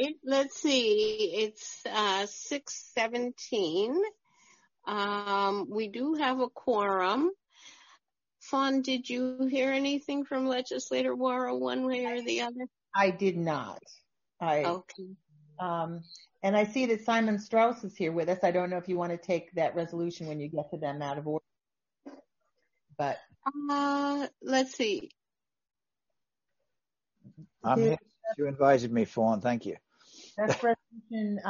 right, let's see. It's 6:17. We do have a quorum. Fawn, did you hear anything from Legislator Worrell one way or the other? I did not. Okay. And I see that Simon Strauss is here with us. I don't know if you want to take that resolution when you get to them out of order. But let's see. I'm here. You invited me, Fawn. Thank you. That's resolution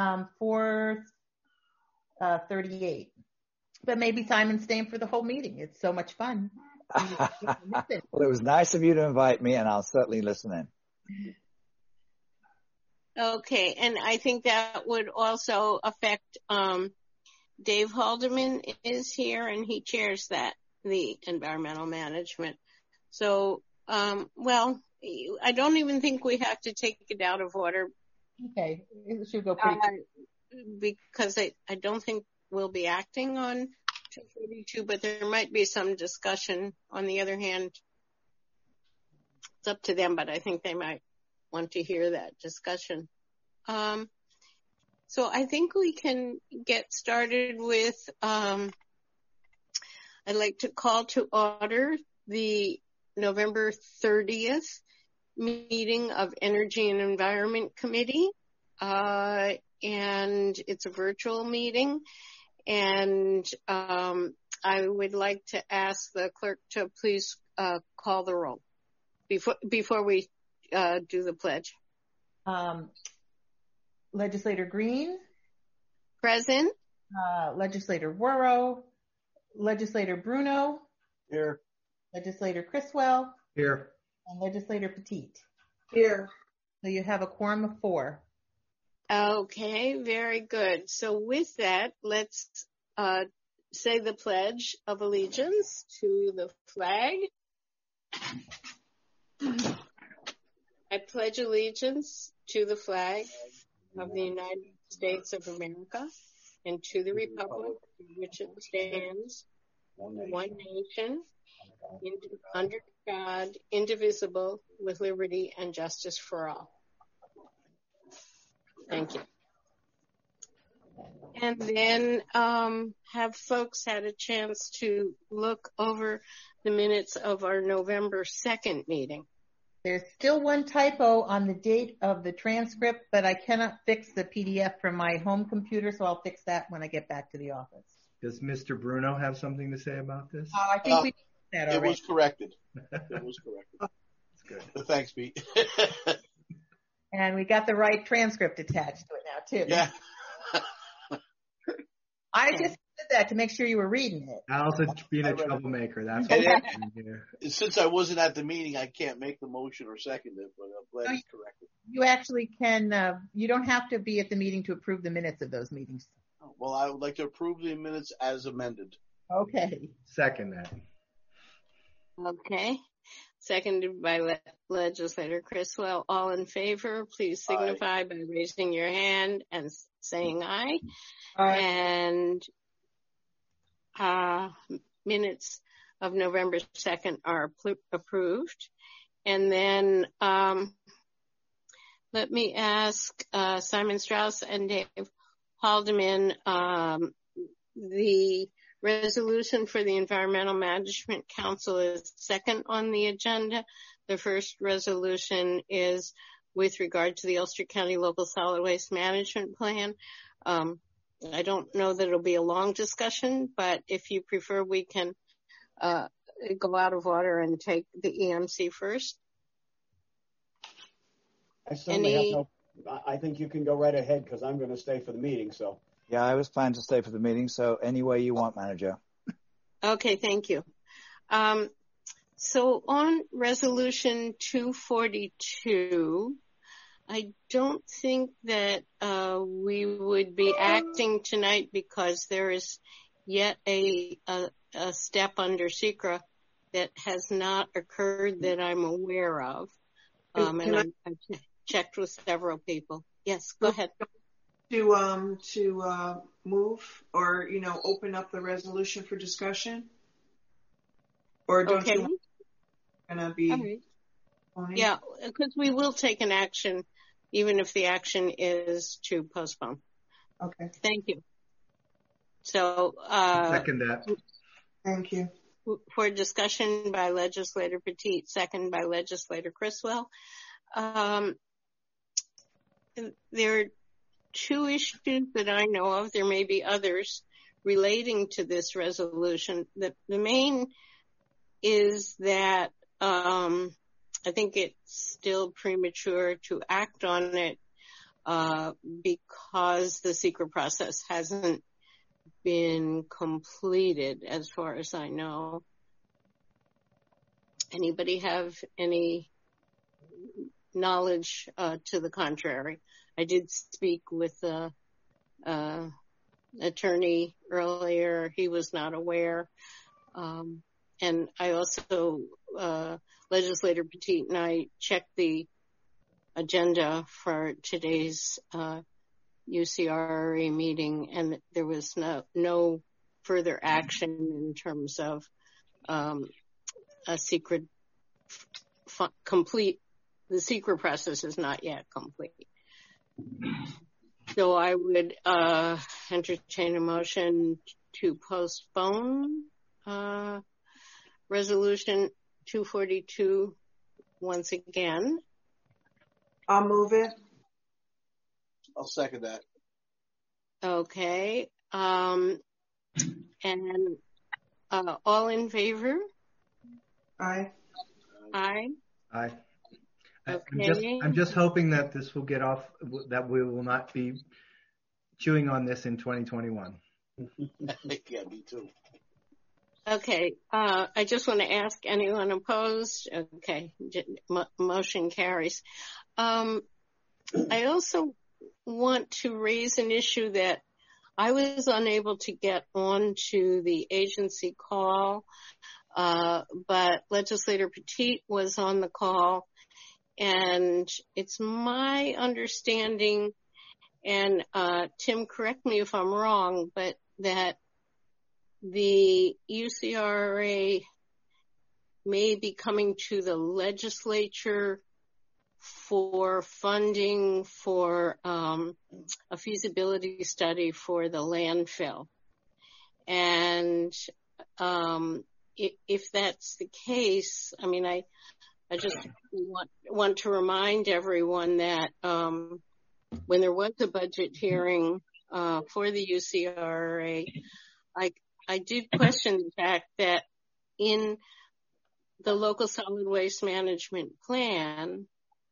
438. But maybe Simon's staying for the whole meeting. It's so much fun. Well, it was nice of you to invite me, and I'll certainly listen in. Okay, and I think that would also affect Dave Haldeman is here, and he chairs the environmental management. So, well, I don't even think we have to take it out of order. Okay, it should go pretty quick. Because I don't think we'll be acting on 242, but there might be some discussion. On the other hand, it's up to them, but I think they might want to hear that discussion. So I think we can get started with, I'd like to call to order the November 30th meeting of Energy and Environment Committee. And it's a virtual meeting. And I would like to ask the clerk to please call the roll before we do the pledge. Legislator Green. Present. Legislator Worrell. Legislator Bruno. Here. Legislator Criswell. Here. And Legislator Petit. Here. So you have a quorum of 4. Okay, very good. So with that, let's say the Pledge of Allegiance to the flag. I pledge allegiance to the flag of the United States of America and to the republic for which it stands, one nation, under God, indivisible, with liberty and justice for all. Thank you. And then have folks had a chance to look over the minutes of our November 2nd meeting? There's still one typo on the date of the transcript, but I cannot fix the PDF from my home computer, so I'll fix that when I get back to the office. Does Mr. Bruno have something to say about this? I think we did that already. It was corrected. It was corrected. That's good. Thanks, Pete. And we got the right transcript attached to it now, too. Yeah. I just did that to make sure you were reading it. Also being a troublemaker. That's what Since I wasn't at the meeting, I can't make the motion or second it, but I'm glad it's corrected. You actually can, you don't have to be at the meeting to approve the minutes of those meetings. Well, I would like to approve the minutes as amended. Okay. Second that. Okay. Seconded by Legislator Criswell. All in favor, please signify by raising your hand and saying aye. And minutes of November 2nd are approved. And then let me ask Simon Strauss and Dave Haldeman, the resolution for the Environmental Management Council is second on the agenda. The first resolution is with regard to the Ulster County Local Solid Waste Management Plan. I don't know that it'll be a long discussion, but if you prefer, we can go out of order and take the EMC first. I certainly have I think you can go right ahead because I'm going to stay for the meeting. So. Yeah, I was planning to stay for the meeting, so any way you want, Manager. Okay, thank you. So on Resolution 242, I don't think that we would be acting tonight because there is yet a step under SECRA that has not occurred that I'm aware of. And I checked with several people. Yes, go ahead. To move or, open up the resolution for discussion? Or don't you want to be? Right. Yeah, because we will take an action even if the action is to postpone. Okay. Thank you. So, Second that. Thank you. for discussion by Legislator Petit, second by Legislator Criswell. There are two issues that I know of. There may be others relating to this resolution. The main is that I think it's still premature to act on it because the secret process hasn't been completed, as far as I know. Anybody have any knowledge to the contrary? I did speak with the attorney earlier. He was not aware. And I also, Legislator Petit and I checked the agenda for today's UCRA meeting, and there was no further action in terms of a secret complete. The secret process is not yet complete. So I would entertain a motion to postpone Resolution 242 once again. I'll move it. I'll second that. Okay. And all in favor? Aye. Aye. Aye. Okay. I'm just hoping that this will get off, that we will not be chewing on this in 2021. Yeah, me too. Okay. I just want to ask anyone opposed. Okay. Motion carries. I also want to raise an issue that I was unable to get onto the agency call, but Legislator Petit was on the call, and it's my understanding, and Tim, correct me if I'm wrong, but that the UCRA may be coming to the legislature for funding for a feasibility study for the landfill. And if that's the case, I mean, I just want to remind everyone that when there was a budget hearing for the UCRA, I did question the fact that in the local solid waste management plan,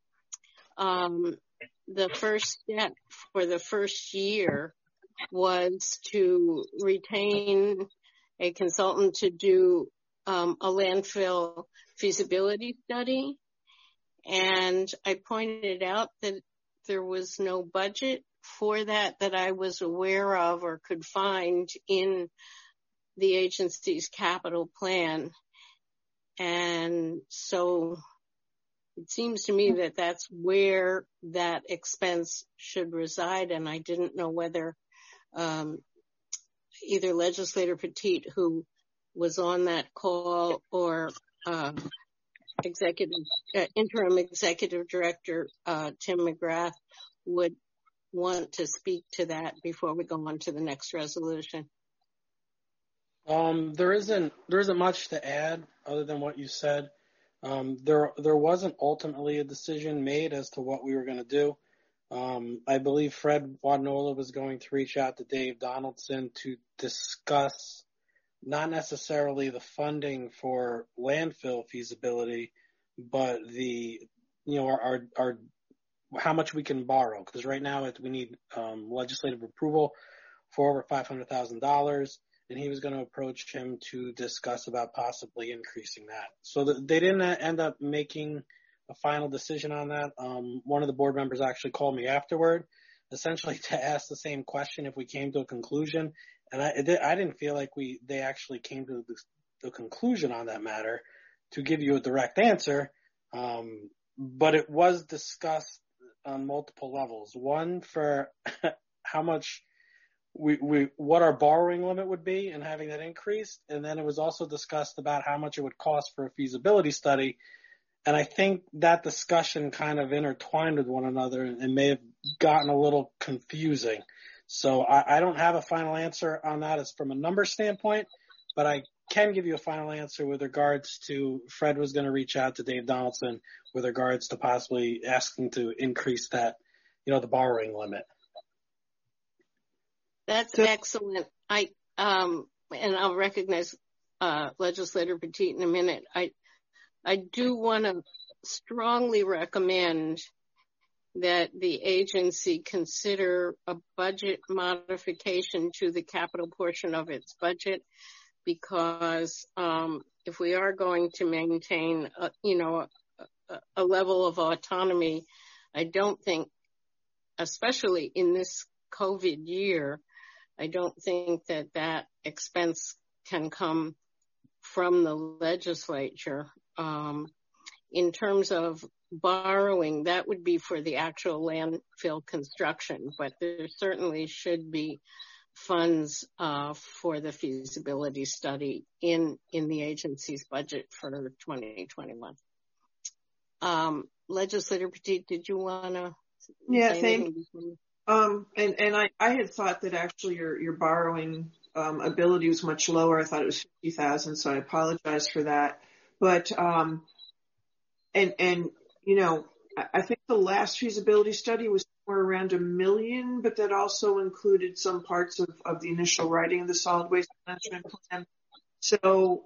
the first step for the first year was to retain a consultant to do a landfill feasibility study. And I pointed out that there was no budget for that I was aware of or could find in the agency's capital plan. And so it seems to me that that's where that expense should reside. And I didn't know whether either Legislator Petit, who was on that call, or interim executive director Tim McGrath would want to speak to that before we go on to the next resolution. There isn't much to add other than what you said. There wasn't ultimately a decision made as to what we were going to do. I believe Fred Wadnola was going to reach out to Dave Donaldson to discuss not necessarily the funding for landfill feasibility, but our how much we can borrow. Because right now we need legislative approval for over $500,000. And he was going to approach him to discuss about possibly increasing that. So they didn't end up making a final decision on that. One of the board members actually called me afterward, essentially to ask the same question if we came to a conclusion. And I didn't feel like they actually came to the conclusion on that matter to give you a direct answer. But it was discussed on multiple levels. One, for how much what our borrowing limit would be and having that increased. And then it was also discussed about how much it would cost for a feasibility study. And I think that discussion kind of intertwined with one another and may have gotten a little confusing. So I don't have a final answer on that as from a number standpoint, but I can give you a final answer with regards to Fred was going to reach out to Dave Donaldson with regards to possibly asking to increase that, the borrowing limit. That's excellent. And I'll recognize Legislator Petit in a minute. I do want to strongly recommend that the agency consider a budget modification to the capital portion of its budget, because if we are going to maintain, a level of autonomy, I don't think, especially in this COVID year, I don't think that expense can come from the legislature. In terms of borrowing, that would be for the actual landfill construction, but there certainly should be funds for the feasibility study in the agency's budget for 2021. Legislator Petit, did you want to? Yeah, thank you. And I had thought that actually your borrowing ability was much lower. I thought it was 50,000, so I apologize for that. But I think the last feasibility study was somewhere around $1 million, but that also included some parts of the initial writing of the solid waste management plan. So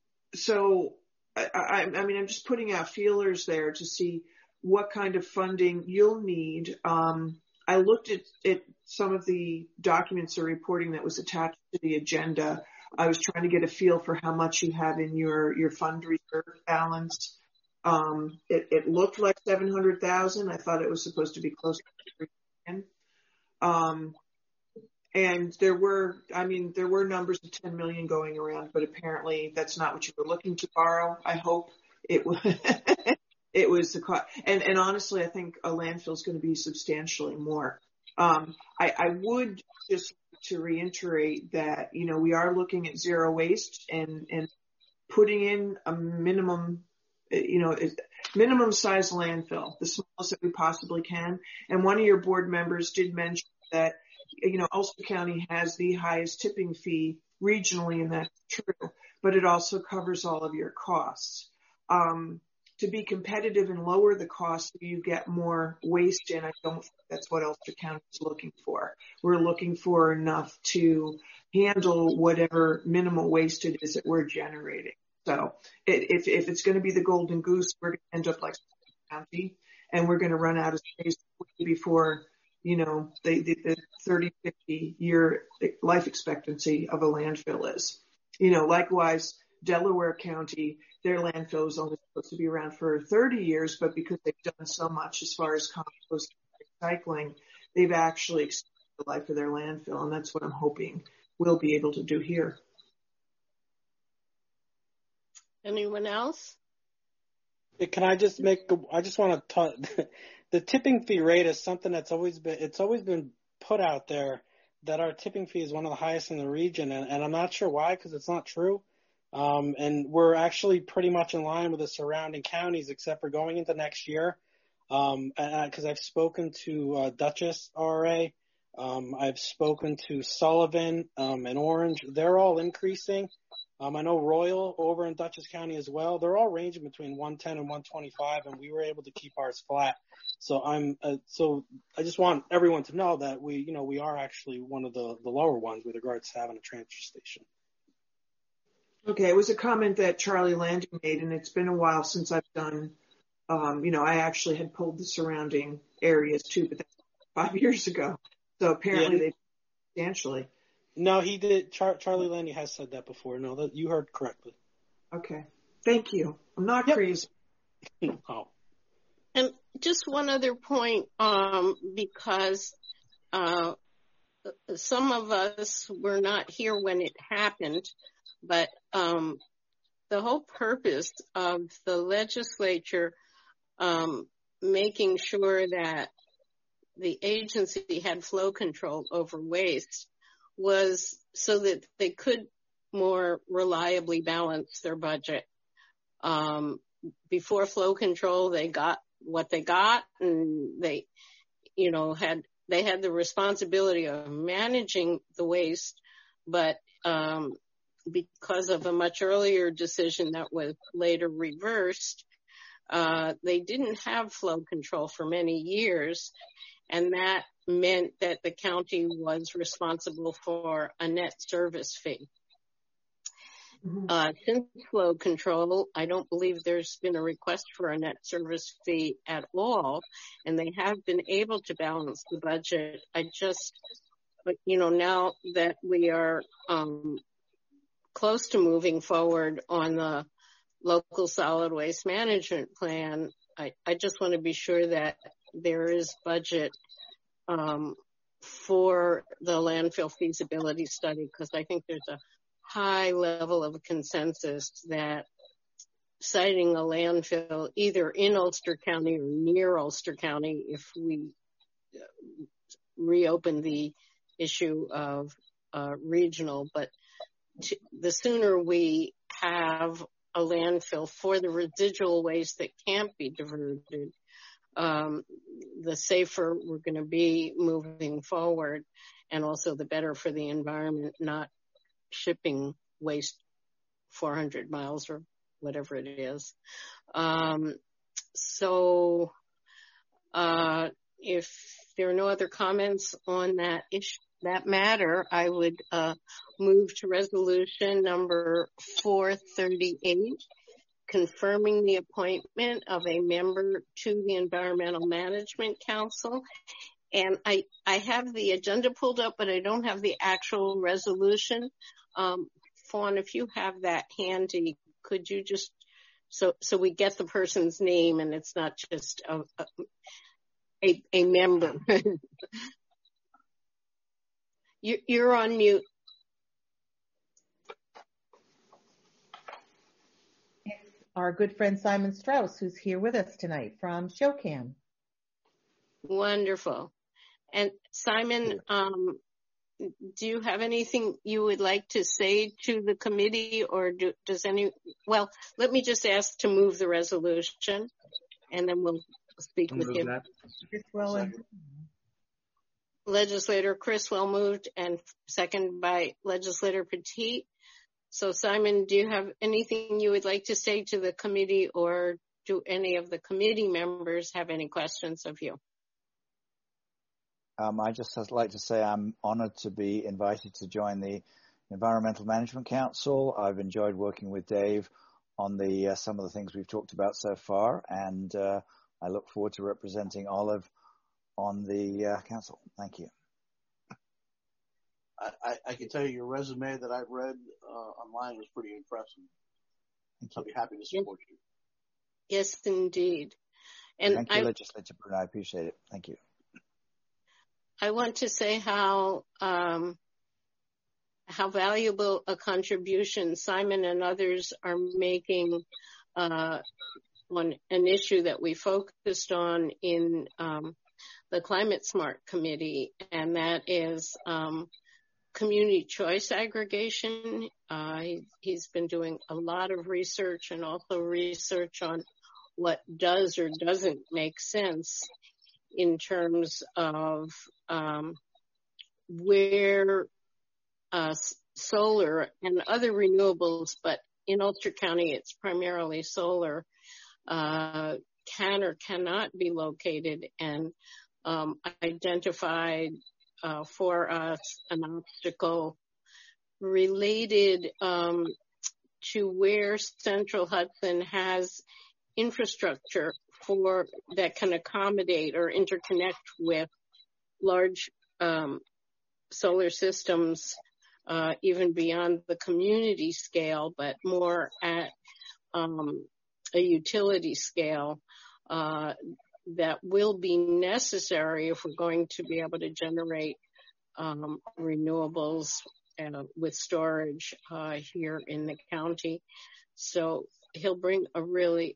I'm just putting out feelers there to see what kind of funding you'll need. I looked at some of the documents or reporting that was attached to the agenda. I was trying to get a feel for how much you have in your fund reserve balance. It looked like 700,000. I thought it was supposed to be close to 3 million. And there were numbers of 10 million going around, but apparently that's not what you were looking to borrow. I hope it was. It was the cost. And honestly, I think a landfill is going to be substantially more. I would just like to reiterate that, we are looking at zero waste and putting in a minimum size landfill, the smallest that we possibly can. And one of your board members did mention that, Ulster County has the highest tipping fee regionally, and that's true, but it also covers all of your costs. To be competitive and lower the cost, you get more waste in. I don't think that's what Ulster County is looking for. We're looking for enough to handle whatever minimal waste it is that we're generating. So if it's going to be the golden goose, we're going to end up like County, and we're going to run out of space before, the 30, 50 year life expectancy of a landfill is. Likewise, Delaware County, their landfill is only supposed to be around for 30 years, but because they've done so much as far as compost and recycling, they've actually extended the life of their landfill, and that's what I'm hoping we'll be able to do here. Anyone else? Can I just I just want to talk, the tipping fee rate is something that's always been put out there, that our tipping fee is one of the highest in the region, and I'm not sure why, because it's not true. And we're actually pretty much in line with the surrounding counties, except for going into next year. Because I've spoken to Dutchess RA, I've spoken to Sullivan and Orange. They're all increasing. I know Royal over in Dutchess County as well. They're all ranging between 110 and 125, and we were able to keep ours flat. So I just want everyone to know that we are actually one of the lower ones with regards to having a transfer station. Okay, it was a comment that Charlie Landing made, and it's been a while since I've done, I actually had pulled the surrounding areas too, but that's 5 years ago. So apparently they substantially. No, he did. Charlie Landing has said that before. No, that you heard correctly. Okay. Thank you. I'm not crazy. No. And just one other point, because some of us were not here when it happened, but the whole purpose of the legislature making sure that the agency had flow control over waste was so that they could more reliably balance their budget. before flow control, they got what they got, and they had the responsibility of managing the waste, but because of a much earlier decision that was later reversed, they didn't have flow control for many years, and that meant that the county was responsible for a net service fee. Since flow control, I don't believe there's been a request for a net service fee at all, and they have been able to balance the budget. But now that we are close to moving forward on the local solid waste management plan, I just want to be sure that there is budget for the landfill feasibility study, because I think there's a high level of consensus that siting a landfill either in Ulster County or near Ulster County, if we reopen the issue of regional, but the sooner we have a landfill for the residual waste that can't be diverted, the safer we're going to be moving forward, and also the better for the environment, not shipping waste 400 miles or whatever it is. So if there are no other comments on that matter, I would move to resolution number 438, confirming the appointment of a member to the Environmental Management Council. And I have the agenda pulled up, but I don't have the actual resolution. Fawn, if you have that handy, could you just, so we get the person's name and it's not just a member. You're on mute. Our good friend Simon Strauss, who's here with us tonight from SHOCAM. Wonderful. And Simon, do you have anything you would like to say to the committee, or well, let me just ask to move the resolution, and then we'll speak with you. Legislator Criswell moved, and second by Legislator Petit. So Simon, do you have anything you would like to say to the committee, or do any of the committee members have any questions of you? I just like to say I'm honored to be invited to join the Environmental Management Council. I've enjoyed working with Dave on some of the things we've talked about so far, and I look forward to representing Olive on the council. Thank you. I can tell you your resume that I've read online was pretty impressive. I'll be happy to support you. Yes, indeed. And thank you, Legislator Bruno. I appreciate it. Thank you. I want to say how valuable a contribution Simon and others are making on an issue that we focused on in the Climate Smart Committee, and that is community choice aggregation. He's been doing a lot of research, and also research on what does or doesn't make sense in terms of where solar and other renewables, but in Ulster County it's primarily solar, can or cannot be located, and identified for us an obstacle related to where Central Hudson has infrastructure that can accommodate or interconnect with large solar systems, even beyond the community scale, but more at a utility scale, that will be necessary if we're going to be able to generate renewables with storage here in the county. So he'll bring a really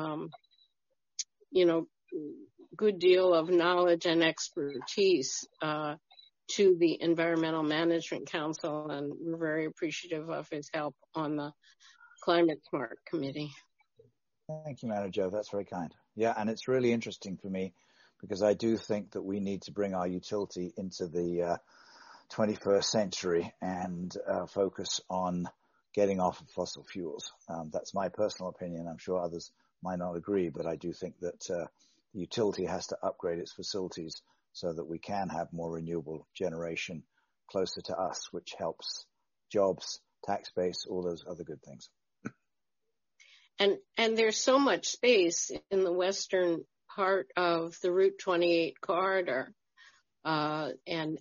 good deal of knowledge and expertise to the Environmental Management Council, and we're very appreciative of his help on the Climate Smart Committee. Thank you, Manager. That's very kind. Yeah, and it's really interesting for me because I do think that we need to bring our utility into the 21st century and focus on getting off of fossil fuels. That's my personal opinion. I'm sure others might not agree, but I do think that the utility has to upgrade its facilities so that we can have more renewable generation closer to us, which helps jobs, tax base, all those other good things. And there's so much space in the western part of the Route 28 corridor, and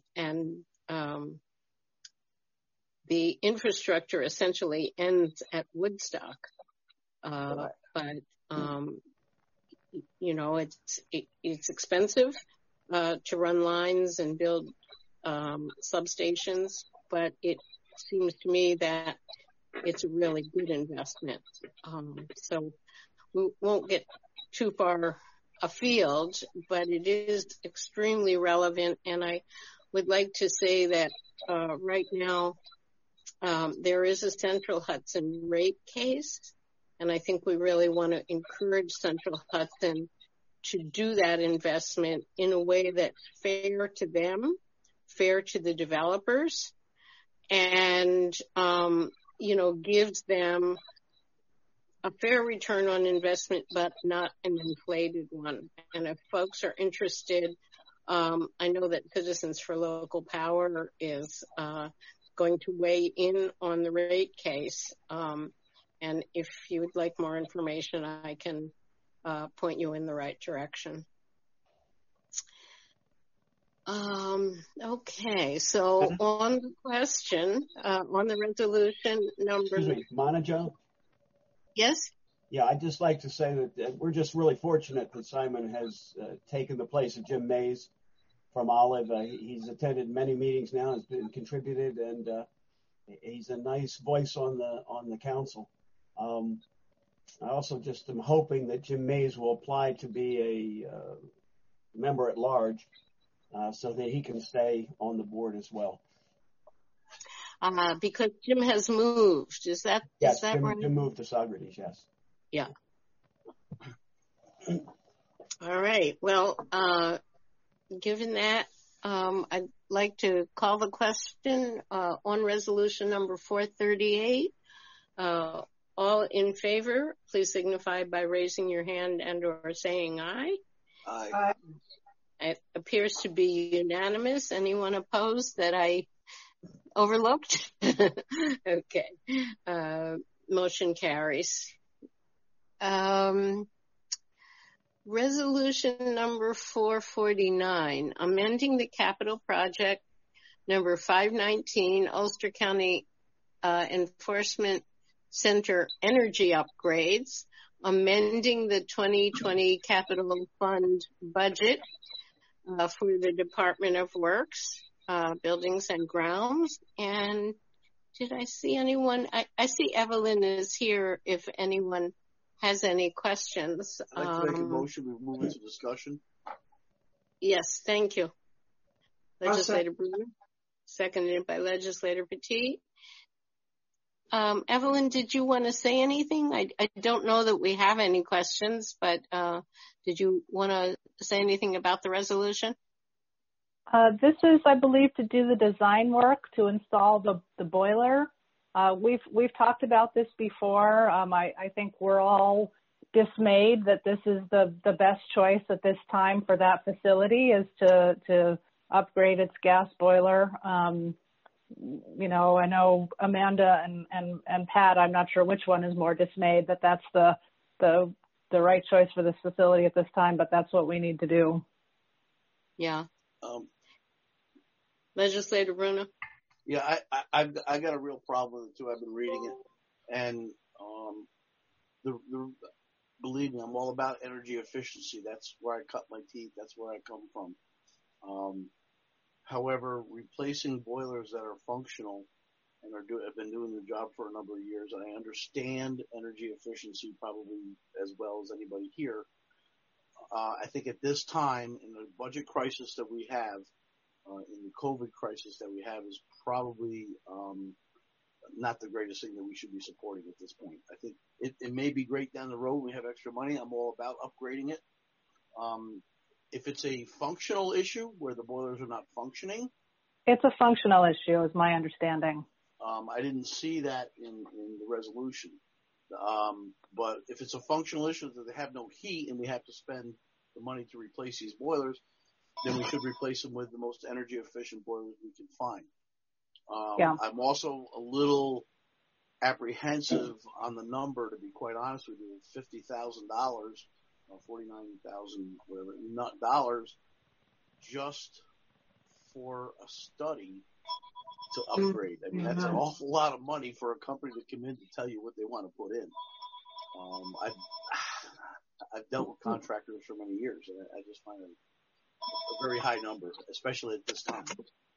the infrastructure essentially ends at Woodstock. But you know, it's expensive to run lines and build substations, but it seems to me that it's a really good investment. So we won't get too far afield, but it is extremely relevant. And I would like to say that right now there is a Central Hudson rate case, and I think we really want to encourage Central Hudson to do that investment in a way that's fair to them, fair to the developers, and you know, gives them a fair return on investment, but not an inflated one. And if folks are interested, I know that Citizens for Local Power is going to weigh in on the rate case. And if you would like more information, I can point you in the right direction. Okay, so on the question, on the resolution number... Excuse me, Monica? Yes? Yeah, I'd just like to say that we're just really fortunate that Simon has taken the place of Jim Mays from Olive. He's attended many meetings now, has been contributed, and he's a nice voice on the council. I also just am hoping that Jim Mays will apply to be a member at large so that he can stay on the board as well. Because Jim has moved. Is that Jim, right? Jim moved to Saugerties, yes. Yeah. All right. Well, given that, I'd like to call the question on resolution number 438. All in favor, please signify by raising your hand and or saying aye. Aye. It appears to be unanimous. Anyone opposed that I overlooked? Okay. Motion carries. Resolution number 449, amending the capital project number 519, Ulster County Enforcement Center energy upgrades, amending the 2020 capital fund budget for the Department of Works, Buildings and Grounds. And did I see anyone? I see Evelyn is here if anyone has any questions. I'd like to make a motion. We move into discussion. Yes, thank you. Legislator Bruner, seconded by Legislator Petit. Evelyn, did you want to say anything? I don't know that we have any questions, but did you want to say anything about the resolution? This is, I believe, to do the design work to install the boiler. We've talked about this before. I think we're all dismayed that this is the best choice at this time for that facility is to upgrade its gas boiler. You know, I know Amanda and Pat, I'm not sure which one is more dismayed that that's the right choice for this facility at this time, but that's what we need to do. Yeah. Legislator Bruno. Yeah, I got a real problem with it too. I've been reading it, and believe me, I'm all about energy efficiency. That's where I cut my teeth. That's where I come from. However, replacing boilers that are functional and have been doing the job for a number of years, and I understand energy efficiency probably as well as anybody here. I think at this time, in the budget crisis that we have, in the COVID crisis that we have, is probably not the greatest thing that we should be supporting at this point. I think it may be great down the road. We have extra money. I'm all about upgrading it. If it's a functional issue where the boilers are not functioning. It's a functional issue, is my understanding. I didn't see that in the resolution. But if it's a functional issue that they have no heat and we have to spend the money to replace these boilers, then we should replace them with the most energy efficient boilers we can find. I'm also a little apprehensive on the number, to be quite honest with you, $50,000, or $49,000, whatever, not dollars, just for a study to upgrade. I mean, that's an awful lot of money for a company to come in to tell you what they want to put in. I've dealt with contractors for many years, and I just find it a very high number, especially at this time.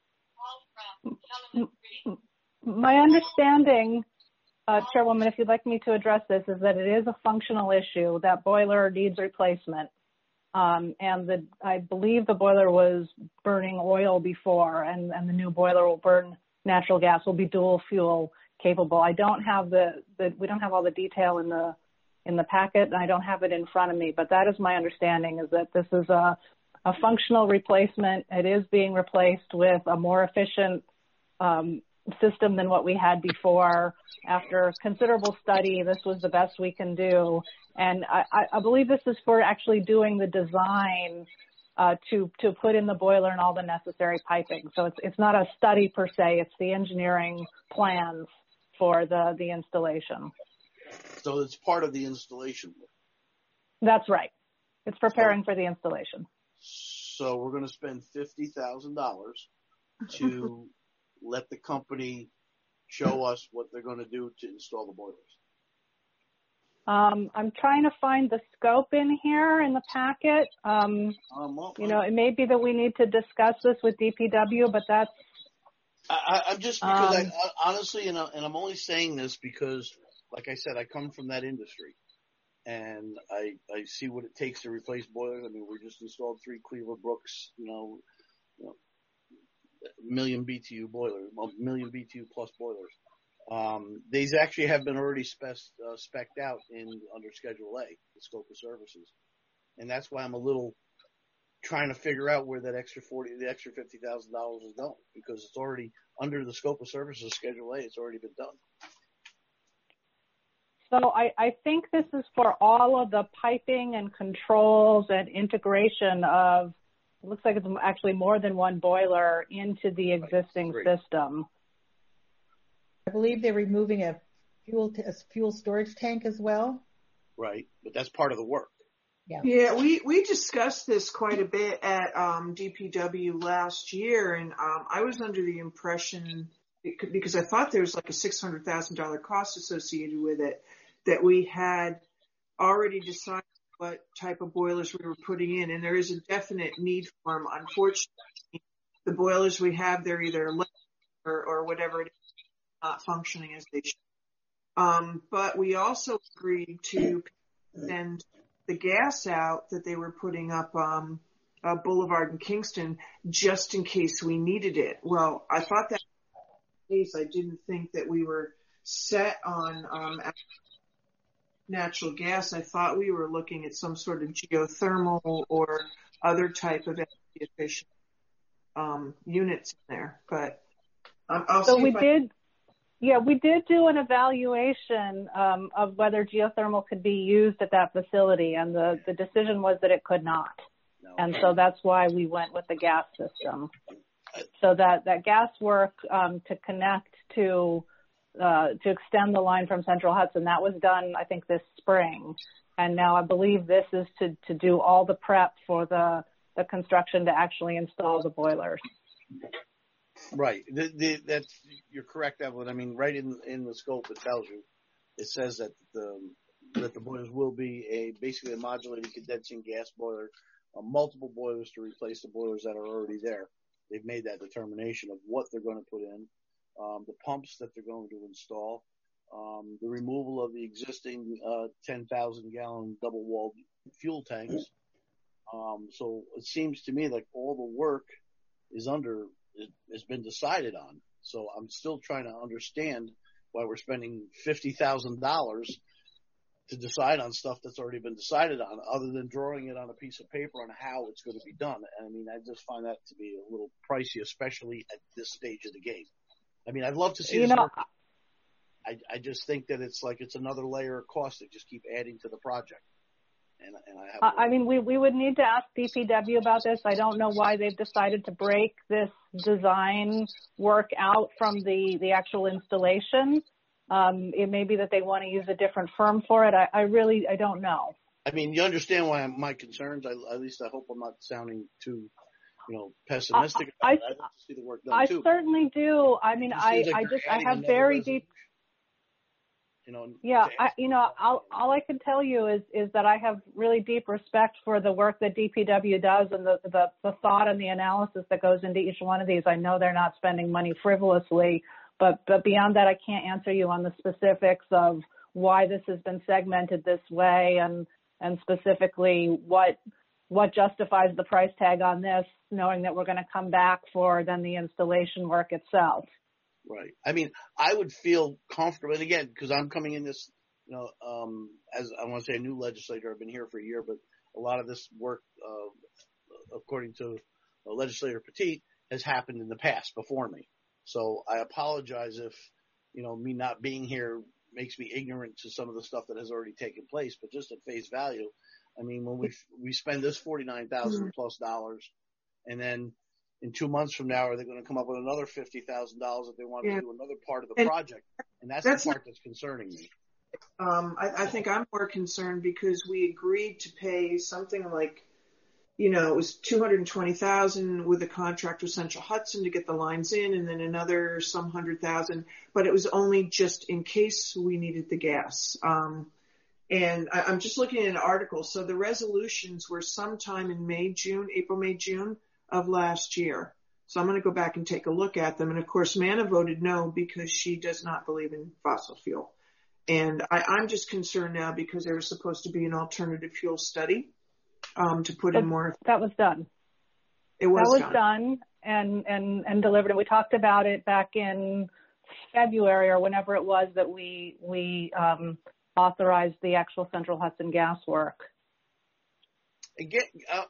My understanding, Chairwoman, if you'd like me to address this, is that it is a functional issue. That boiler needs replacement. And I believe the boiler was burning oil before, and the new boiler will burn natural gas, will be dual fuel capable. I don't have we don't have all the detail in the packet, and I don't have it in front of me, but that is my understanding, is that this is a functional replacement. It is being replaced with a more efficient system than what we had before. After considerable study, this was the best we can do. And I believe this is for actually doing the design to put in the boiler and all the necessary piping. So it's not a study per se, it's the engineering plans for the installation. So it's part of the installation. That's right. It's preparing for the installation. So we're going to spend $50,000 to let the company show us what they're going to do to install the boilers. I'm trying to find the scope in here in the packet. It may be that we need to discuss this with DPW, but that's. I'm just because honestly, and I'm only saying this because, like I said, I come from that industry, and I see what it takes to replace boilers. I mean, we just installed 3 Cleveland Brooks, million BTU boilers, 1 million BTU plus boilers. These actually have been already spec'd out under Schedule A, the scope of services. And that's why I'm a little trying to figure out where that extra $50,000 is going, because it's already under the scope of services, Schedule A, it's already been done. So I think this is for all of the piping and controls and integration of, it looks like it's actually more than one boiler into the existing system. I believe they're removing a fuel storage tank as well. Right, but that's part of the work. Yeah, we discussed this quite a bit at DPW last year, and I was under the impression, because I thought there was like a $600,000 cost associated with it, that we had already decided what type of boilers we were putting in, and there is a definite need for them. Unfortunately, the boilers we have, they're either left or whatever it is, not functioning as they should. But we also agreed to send the gas out that they were putting up Boulevard in Kingston just in case we needed it. Well, I thought that was the case. I didn't think that we were set on natural gas. I thought we were looking at some sort of geothermal or other type of energy efficient units in there. But I'll so see we if did. Yeah, we did do an evaluation of whether geothermal could be used at that facility, and the decision was that it could not. No. And so that's why we went with the gas system. So that gas work to connect to extend the line from Central Hudson, that was done, I think, this spring. And now I believe this is to do all the prep for the construction to actually install the boilers. Right. That's, you're correct, Evelyn. I mean, right in the scope it tells you, it says that the boilers will be basically a modulated condensing gas boiler, multiple boilers to replace the boilers that are already there. They've made that determination of what they're going to put in, the pumps that they're going to install, the removal of the existing 10,000 gallon double walled fuel tanks. So it seems to me like all the work has been decided on. So I'm still trying to understand why we're spending $50,000 to decide on stuff that's already been decided on, other than drawing it on a piece of paper on how it's going to be done. And I mean, I just find that to be a little pricey, especially at this stage of the game. I mean, I'd love to see this work. I just think that it's another layer of cost that just keep adding to the project. I mean, we would need to ask DPW about this. I don't know why they've decided to break this design work out from the actual installation. It may be that they want to use a different firm for it. I don't know. I mean, you understand why my concerns. At least I hope I'm not sounding too, pessimistic. I'd like to see the work done too. I certainly do. I mean, I have very deep. Yeah, all I can tell you is that I have really deep respect for the work that DPW does and the thought and the analysis that goes into each one of these. I know they're not spending money frivolously, but beyond that, I can't answer you on the specifics of why this has been segmented this way and specifically what justifies the price tag on this, knowing that we're going to come back for then the installation work itself. Right. I mean, I would feel comfortable, and again, because I'm coming in this, as I want to say a new legislator. I've been here for a year, but a lot of this work, according to Legislator Petit, has happened in the past before me. So I apologize if, me not being here makes me ignorant to some of the stuff that has already taken place. But just at face value, I mean, when we spend this $49,000 plus dollars, and then in 2 months from now, are they going to come up with another $50,000 if they want to do another part of the project? And that's the part that's concerning me. I think I'm more concerned because we agreed to pay something like, it was $220,000 with a contract with Central Hudson to get the lines in, and then another some $100,000. But it was only just in case we needed the gas. And I'm just looking at an article. So the resolutions were sometime in April, May, June of last year. So I'm going to go back and take a look at them. And of course, Manna voted no because she does not believe in fossil fuel. And I'm just concerned now because there was supposed to be an alternative fuel study to put in more. That was done. It was done and delivered. And we talked about it back in February or whenever it was that we authorized the actual Central Hudson gas work. Again,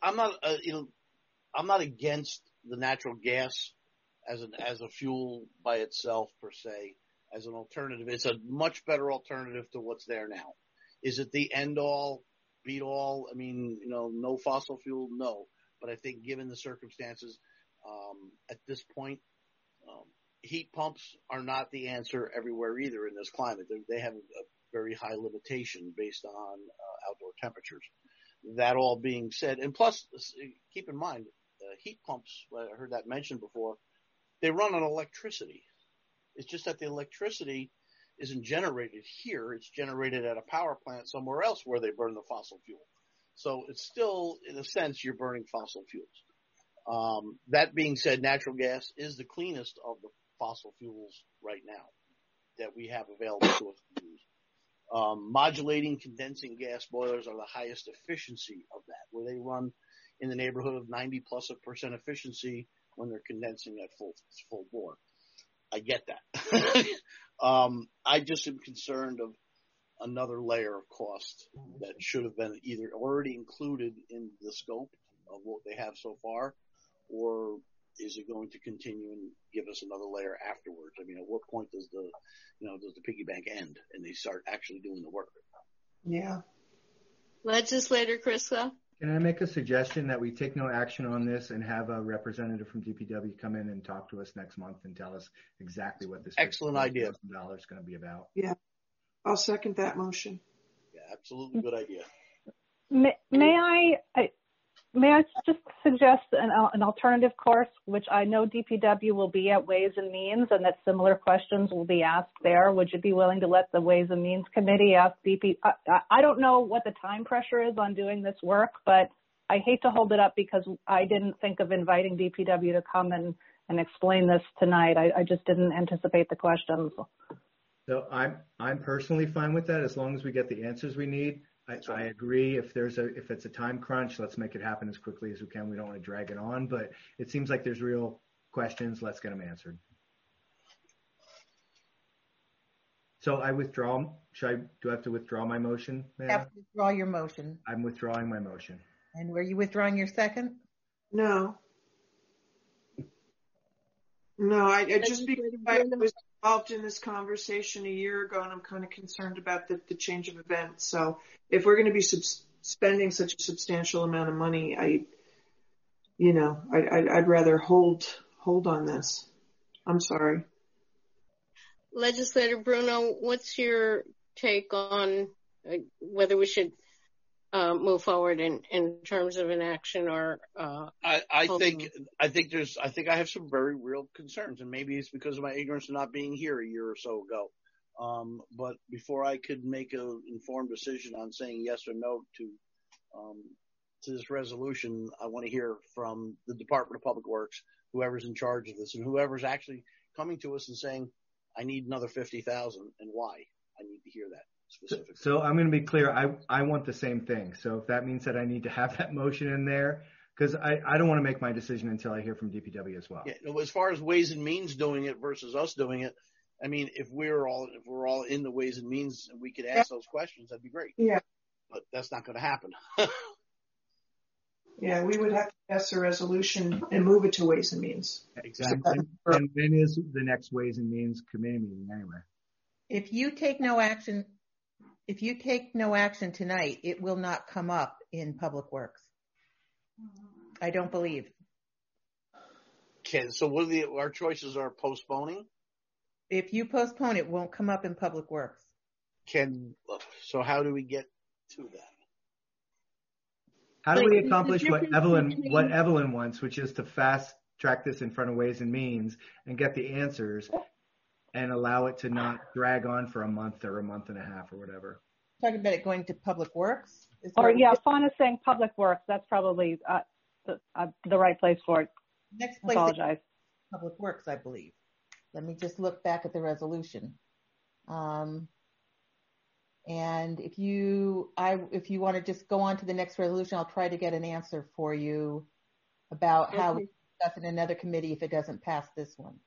I'm not against the natural gas as a fuel by itself per se, as an alternative. It's a much better alternative to what's there now. Is it the end all, beat all? I mean, no fossil fuel, no. But I think given the circumstances, at this point, heat pumps are not the answer everywhere either in this climate. They have a very high limitation based on outdoor temperatures. That all being said, and plus, keep in mind, heat pumps, I heard that mentioned before, they run on electricity. It's just that the electricity isn't generated here. It's generated at a power plant somewhere else where they burn the fossil fuel. So it's still, in a sense, you're burning fossil fuels. That being said, natural gas is the cleanest of the fossil fuels right now that we have available to us to use. Modulating condensing gas boilers are the highest efficiency of that, where they run in the neighborhood of 90+% efficiency when they're condensing at full bore. I get that. I just am concerned of another layer of cost that should have been either already included in the scope of what they have so far, or is it going to continue and give us another layer afterwards? I mean, at what point does the piggy bank end and they start actually doing the work? Yeah. Legislator Criswell? Can I make a suggestion that we take no action on this and have a representative from DPW come in and talk to us next month and tell us exactly what this excellent idea $1,000 is going to be about? Yeah. I'll second that motion. Yeah, absolutely good idea. May I just suggest an alternative course, which I know DPW will be at Ways and Means, and that similar questions will be asked there. Would you be willing to let the Ways and Means Committee ask DP? I don't know what the time pressure is on doing this work, but I hate to hold it up because I didn't think of inviting DPW to come and explain this tonight. I just didn't anticipate the questions. So I'm personally fine with that as long as we get the answers we need. I agree. If it's a time crunch, let's make it happen as quickly as we can. We don't want to drag it on, but it seems like there's real questions. Let's get them answered. So I withdraw. Do I have to withdraw my motion, You ma'am? have to withdraw your motion. I'm withdrawing my motion. And were you withdrawing your second? No. I just because I was involved in this conversation a year ago, and I'm kind of concerned about the change of events. So if we're going to be spending such a substantial amount of money, I'd rather hold on this. I'm sorry. Legislator Bruno, what's your take on whether we should move forward in terms of an action or I think I have some very real concerns, and maybe it's because of my ignorance of not being here a year or so ago. But before I could make an informed decision on saying yes or no to this resolution, I want to hear from the Department of Public Works, whoever's in charge of this, and whoever's actually coming to us and saying, I need another 50,000 and why. I need to hear that specifically. So I'm going to be clear. I want the same thing. So if that means that I need to have that motion in there, because I don't want to make my decision until I hear from DPW as well. Yeah, as far as Ways and Means doing it versus us doing it, I mean, if we're all in the Ways and Means and we could ask those questions, that'd be great. Yeah. But that's not going to happen. Yeah, we would have to pass a resolution and move it to Ways and Means. Exactly. And when is the next Ways and Means committee meeting anyway? If you take no action tonight, it will not come up in Public Works. I don't believe. So what are our choices are postponing? If you postpone, it won't come up in Public Works. So how do we get to that? How do we accomplish what Evelyn wants, which is to fast track this in front of Ways and Means and get the answers and allow it to not drag on for a month or a month and a half or whatever? Talking about it going to Public Works? Fauna's saying Public Works. That's probably the right place for it. Next place, apologize. Public Works, I believe. Let me just look back at the resolution. And if you want to just go on to the next resolution, I'll try to get an answer for you about how we discuss in another committee if it doesn't pass this one.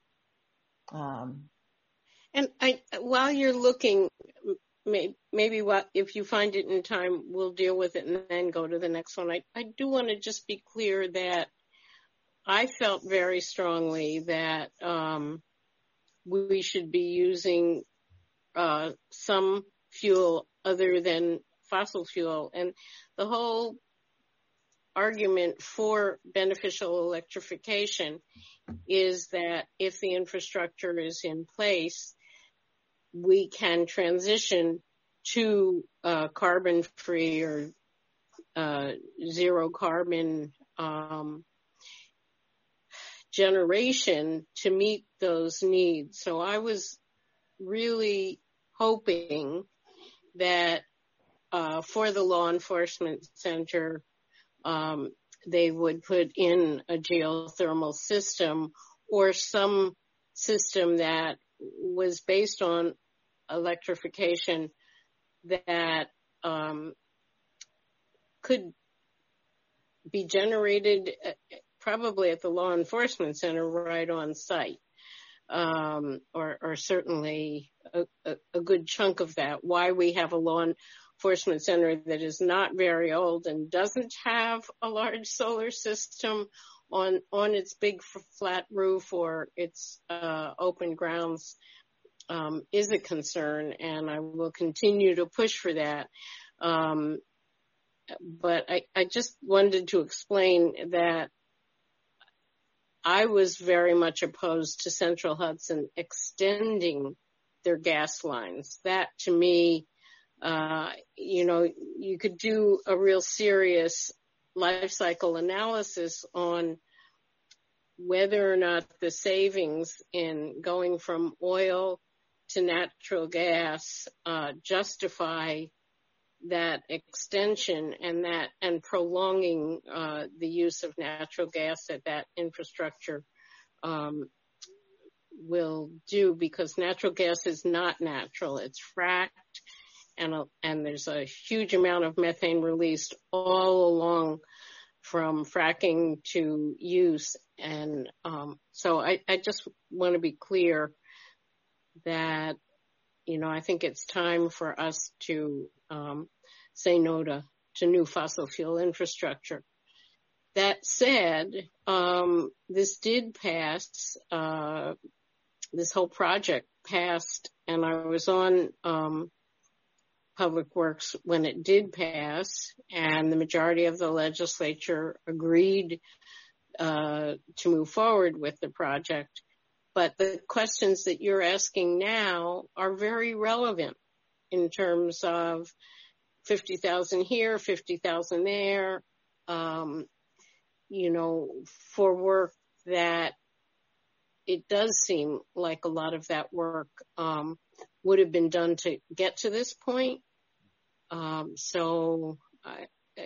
And while you're looking, maybe if you find it in time, we'll deal with it and then go to the next one. I do want to just be clear that I felt very strongly that we should be using some fuel other than fossil fuel. And the whole argument for beneficial electrification is that if the infrastructure is in place, we can transition to carbon-free or zero carbon generation to meet those needs. So I was really hoping that for the law enforcement center, they would put in a geothermal system or some system that was based on electrification that could be generated probably at the law enforcement center right on site, or certainly a good chunk of that. Why we have a law enforcement center that is not very old and doesn't have a large solar system on its big flat roof or its open grounds is a concern, and I will continue to push for that. But I just wanted to explain that I was very much opposed to Central Hudson extending their gas lines. That, to me, you could do a real serious life cycle analysis on whether or not the savings in going from oil to natural gas justify that extension and prolonging the use of natural gas that infrastructure will do, because natural gas is not natural. It's fracked, and there's a huge amount of methane released all along from fracking to use. And so I just want to be clear that I think it's time for us to say no to new fossil fuel infrastructure. That said, this did pass, this whole project passed, and I was on Public Works when it did pass, and the majority of the legislature agreed to move forward with the project. But the questions that you're asking now are very relevant in terms of 50,000 here, 50,000 there, for work that it does seem like a lot of that work would have been done to get to this point. So, I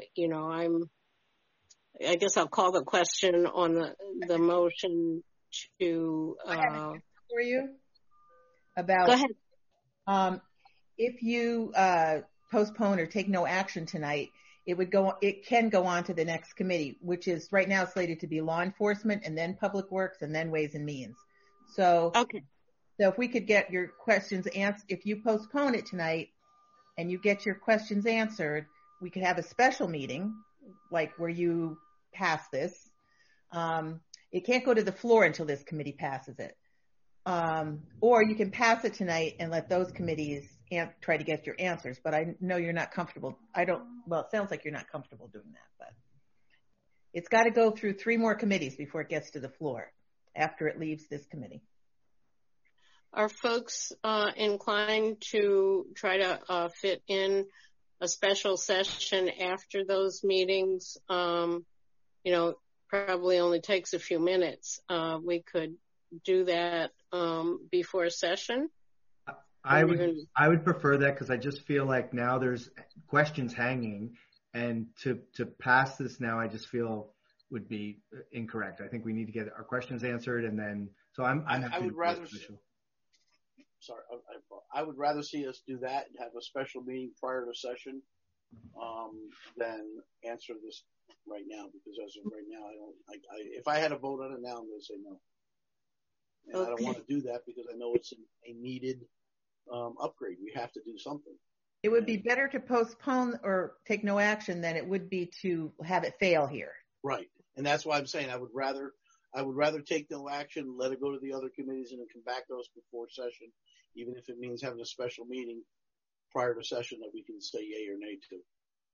guess I'll call the question on the motion to. I have a question for you about. Go ahead. If you postpone or take no action tonight, it can go on to the next committee, which is right now slated to be law enforcement and then Public Works and then Ways and Means. So, okay. So if we could get your questions answered, if you postpone it tonight and you get your questions answered, we could have a special meeting, like where you pass this. It can't go to the floor until this committee passes it. Or you can pass it tonight and let those committees try to get your answers. But I know you're not comfortable. It sounds like you're not comfortable doing that, but it's got to go through 3 more committees before it gets to the floor after it leaves this committee. Are folks inclined to try to fit in a special session after those meetings? Probably only takes a few minutes. We could do that before session. I would prefer that, because I just feel like now there's questions hanging, and to pass this now, I just feel would be incorrect. I think we need to get our questions answered, and then I would rather. Sorry, I would rather see us do that and have a special meeting prior to session than answer this right now, because as of right now, if I had a vote on it now, I'm going to say no. And okay. I don't want to do that because I know it's a needed upgrade. We have to do something. It would be better to postpone or take no action than it would be to have it fail here. Right. And that's why I'm saying I would rather take no action, let it go to the other committees, and then come back to us before session, even if it means having a special meeting prior to session that we can say yay or nay to.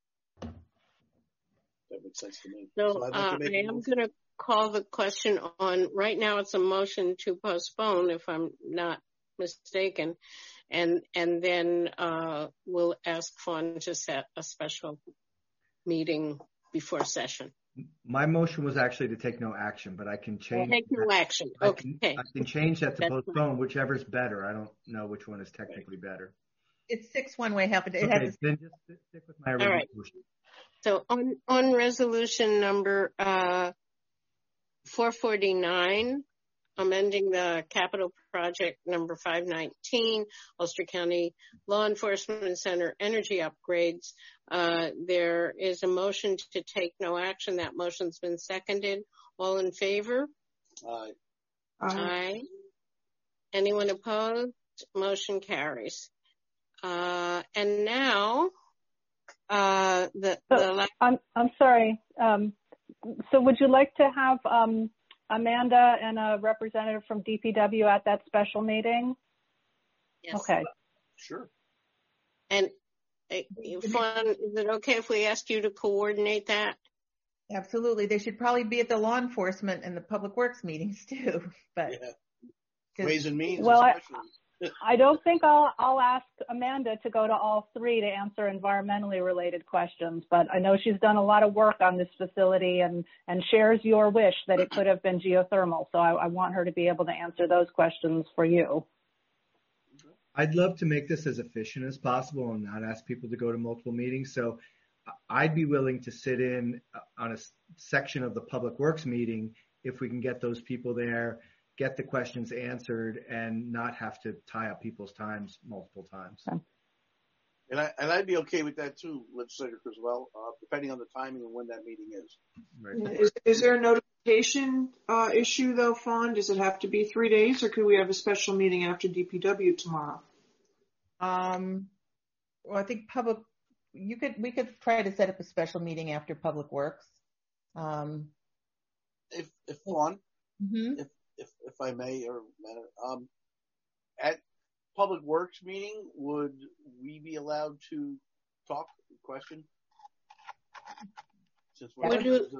That makes sense to me. So I am going to call the question on. Right now it's a motion to postpone, if I'm not mistaken, and then we'll ask Fawn to set a special meeting before session. My motion was actually to take no action, but I can change. Take no action. Okay. I can change that to postpone, whichever's better. I don't know which one is technically better. It's 6 one way. Then just stick with my original motion. So on resolution number 449, amending the capital project number 519, Ulster County Law Enforcement Center energy upgrades, there is a motion to take no action. That motion's been seconded. All in favor? Aye. Aye. Anyone opposed? Motion carries. And now, I'm sorry. So would you like to have Amanda and a representative from DPW at that special meeting? Yes. Okay. Sure. And Fawn, is it okay if we ask you to coordinate that? Absolutely. They should probably be at the law enforcement and the Public Works meetings too. But Ways and Means. Well, I don't think I'll ask Amanda to go to all 3 to answer environmentally related questions, but I know she's done a lot of work on this facility and shares your wish that it could have been geothermal. So I want her to be able to answer those questions for you. I'd love to make this as efficient as possible and not ask people to go to multiple meetings. So I'd be willing to sit in on a section of the Public Works meeting if we can get those people there, get the questions answered, and not have to tie up people's times multiple times. Okay. And I'd be okay with that too, Legislator Criswell, depending on the timing and when that meeting is. Right. Is there a notification issue though, Fawn? Does it have to be 3 days, or could we have a special meeting after DPW tomorrow? Well, I think we could try to set up a special meeting after Public Works. If Fawn, Mm-hmm. if I may, or matter, at Public Works meeting, would we be allowed to talk, question? Since we're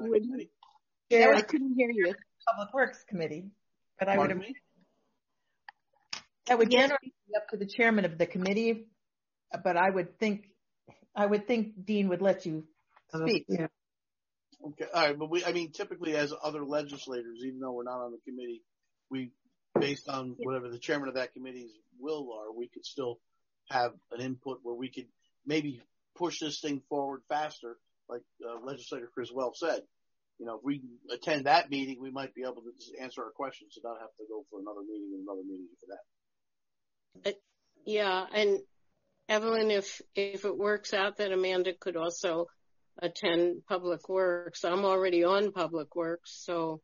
I couldn't hear you. Public Works Committee, but I Pardon would. me? That would generally be up to the chairman of the committee, but I would think Dean would let you speak. Yeah. Okay, all right, but typically as other legislators, even though we're not on the committee, we, based on whatever the chairman of that committee's will are, we could still have an input where we could maybe push this thing forward faster, like Legislator Criswell said. You know, if we attend that meeting, we might be able to just answer our questions and not have to go for another meeting for that. Yeah, and Evelyn, if it works out that Amanda could also attend Public Works, I'm already on Public Works, so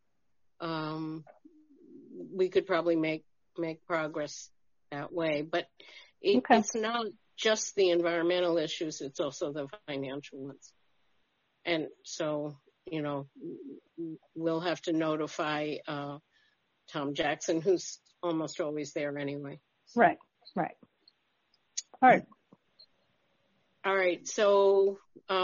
we could probably make progress that way. But it's not just the environmental issues, it's also the financial ones. And so, you know, we'll have to notify Tom Jackson, who's almost always there anyway. Right. All right. So,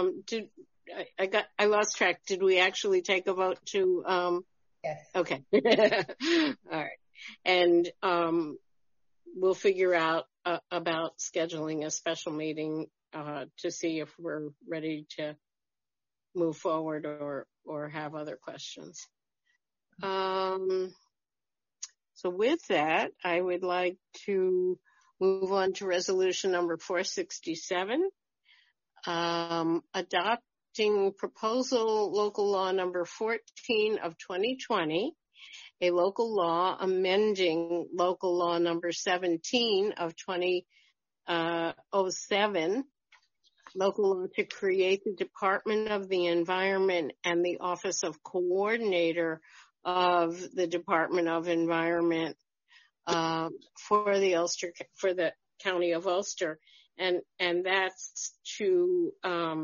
I lost track. Did we actually take a vote to, Yes. Okay. All right. And, we'll figure out about scheduling a special meeting, to see if we're ready to move forward or have other questions. So with that, I would like to move on to resolution number 467, adopting proposal local law number 14 of 2020, a local law amending local law number 17 of 2007, local law to create the Department of the Environment and the Office of Coordinator of the Department of Environment for the County of Ulster, and that's to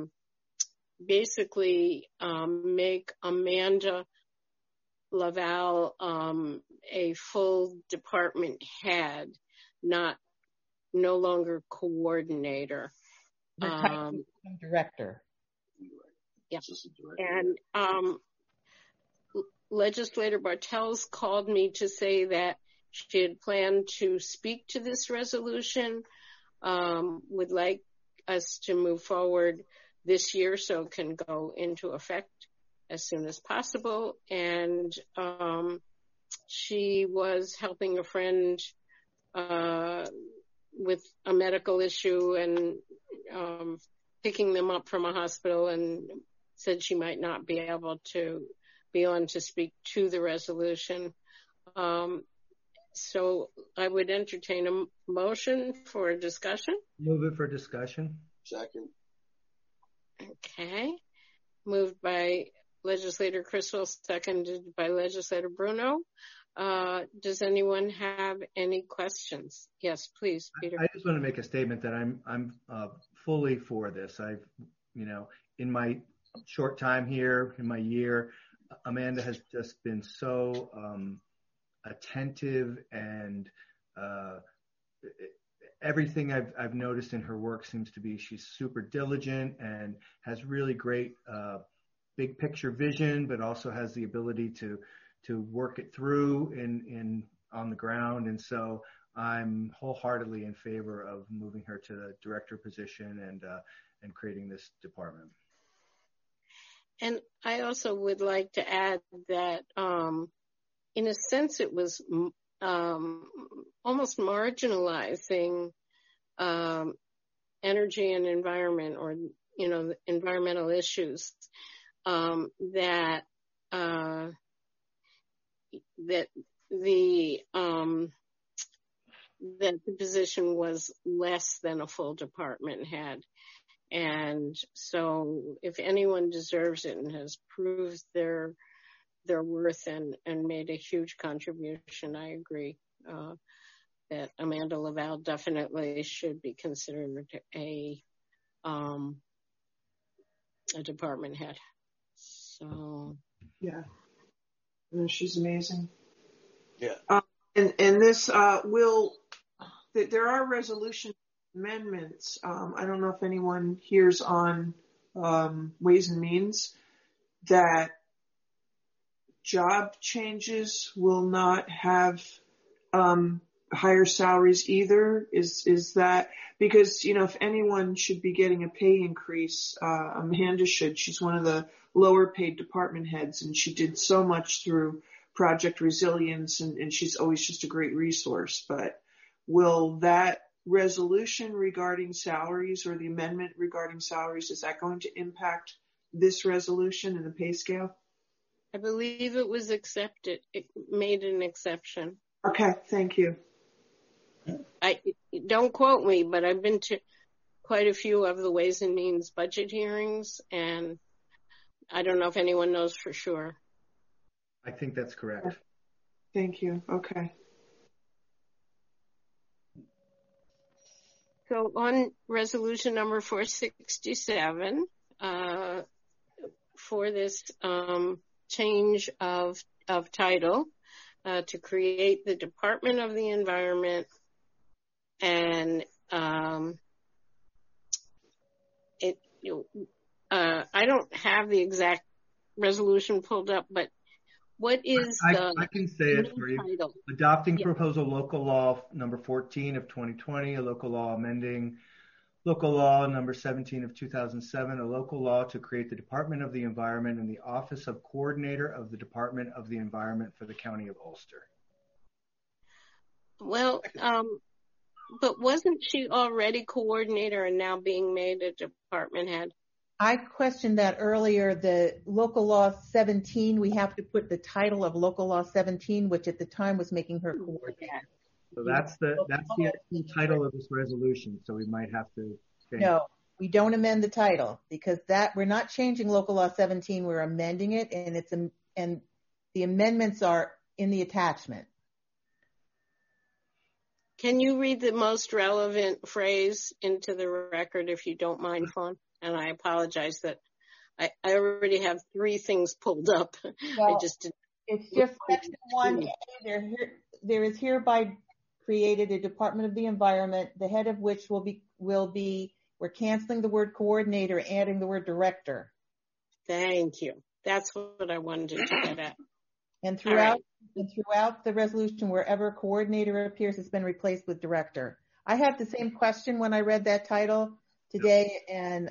basically make Amanda Laval a full department head, no longer coordinator. Director. Yeah. And Legislator Bartels called me to say that she had planned to speak to this resolution, would like us to move forward this year so it can go into effect as soon as possible. And she was helping a friend with a medical issue and picking them up from a hospital, and said she might not be able to be on to speak to the resolution. So I would entertain a motion for a discussion. Move it for discussion. Second. Okay. Moved by Legislator Criswell, seconded by Legislator Bruno. Does anyone have any questions? Yes, please, Peter. I just want to make a statement that I'm fully for this. I've, in my short time here, in my year, Amanda has just been so attentive, and everything I've noticed in her work seems to be she's super diligent and has really great big picture vision, but also has the ability to work it through on the ground. And so I'm wholeheartedly in favor of moving her to the director position and creating this department. And I also would like to add that, in a sense, it was almost marginalizing energy and environment, or the environmental issues, that the position was less than a full department head. And so if anyone deserves it and has proved their worth and made a huge contribution, I agree. that Amanda Laval definitely should be considered a department head. So Yeah, she's amazing. Yeah. And this there are resolution amendments. I don't know if anyone here's on Ways and Means that job changes will not have higher salaries either. Is that because, if anyone should be getting a pay increase, Amanda should. She's one of the lower paid department heads, and she did so much through Project Resilience, and she's always just a great resource. But will that resolution regarding salaries or the amendment regarding salaries, is that going to impact this resolution and the pay scale? I believe it was accepted. It made an exception. Okay, thank you. Don't quote me, but I've been to quite a few of the Ways and Means budget hearings, and I don't know if anyone knows for sure. I think that's correct. Thank you. Okay. So on resolution number 467, for this change of title to create the Department of the Environment, and I don't have the exact resolution pulled up, but what is I can say it for you. Title? Adopting proposal local law number 14 of 2020, a local law amending local law number 17 of 2007, a local law to create the Department of the Environment and the Office of Coordinator of the Department of the Environment for the County of Ulster. Well, but wasn't she already coordinator and now being made a department head? I questioned that earlier. The local law 17, we have to put the title of local law 17, which at the time was making her coordinator. So that's the actual title of this resolution. So we might have to change. No, we don't amend the title because we're not changing local law 17. We're amending it, and the amendments are in the attachment. Can you read the most relevant phrase into the record if you don't mind, Fawn? And I apologize that I already have 3 things pulled up. Well, it's just section 1A. There is hereby created a Department of the Environment, the head of which will be we're canceling the word coordinator, adding the word director. Thank you. That's what I wanted to get at. And throughout the resolution, wherever coordinator appears, it's been replaced with director. I had the same question when I read that title today, and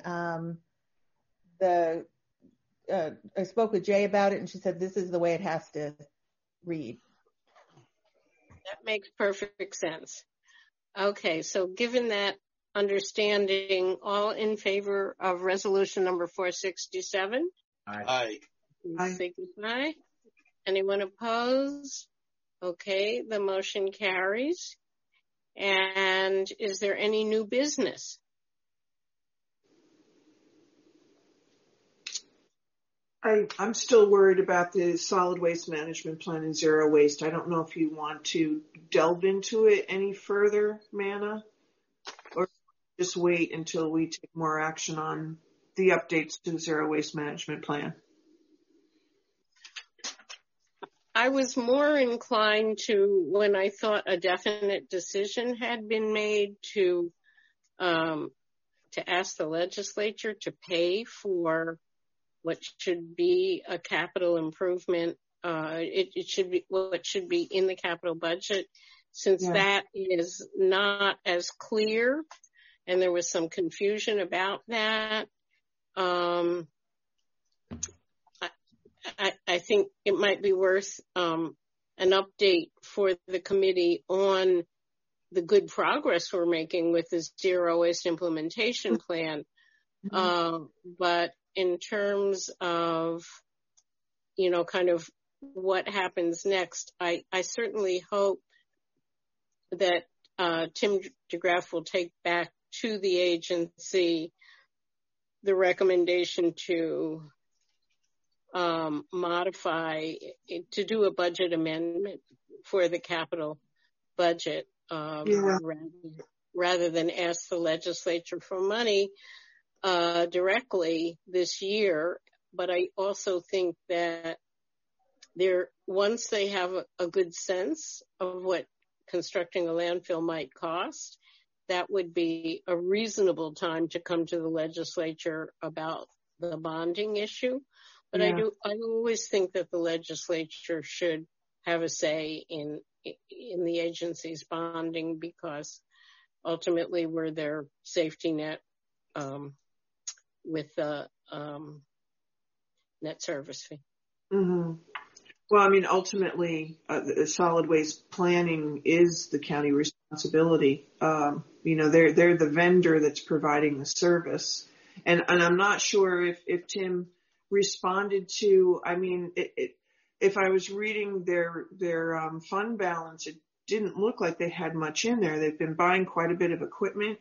I spoke with Jay about it, and she said this is the way it has to read. That makes perfect sense. Okay, so given that understanding, all in favor of resolution number 467? Aye. Signify. Anyone opposed? Okay, the motion carries. And is there any new business? I'm still worried about the solid waste management plan and zero waste. I don't know if you want to delve into it any further, Manna, or just wait until we take more action on the updates to the zero waste management plan. I was more inclined to, when I thought a definite decision had been made, to ask the legislature to pay for what should be a capital improvement. It should be what should be in the capital budget, since that is not as clear, and there was some confusion about that. I think it might be worth an update for the committee on the good progress we're making with this zero waste implementation plan. But in terms of, kind of what happens next, I certainly hope that Tim DeGraff will take back to the agency the recommendation to modify, to do a budget amendment for the capital budget. rather than ask the legislature for money directly this year. But I also think that once they have a good sense of what constructing a landfill might cost, that would be a reasonable time to come to the legislature about the bonding issue. But I always think that the legislature should have a say in the agency's bonding, because ultimately we're their safety net with the net service fee. Mm-hmm. Well, I mean, ultimately, the solid waste planning is the county responsibility. They're the vendor that's providing the service, and I'm not sure if Tim responded to. I mean, if I was reading their fund balance, it didn't look like they had much in there. They've been buying quite a bit of equipment.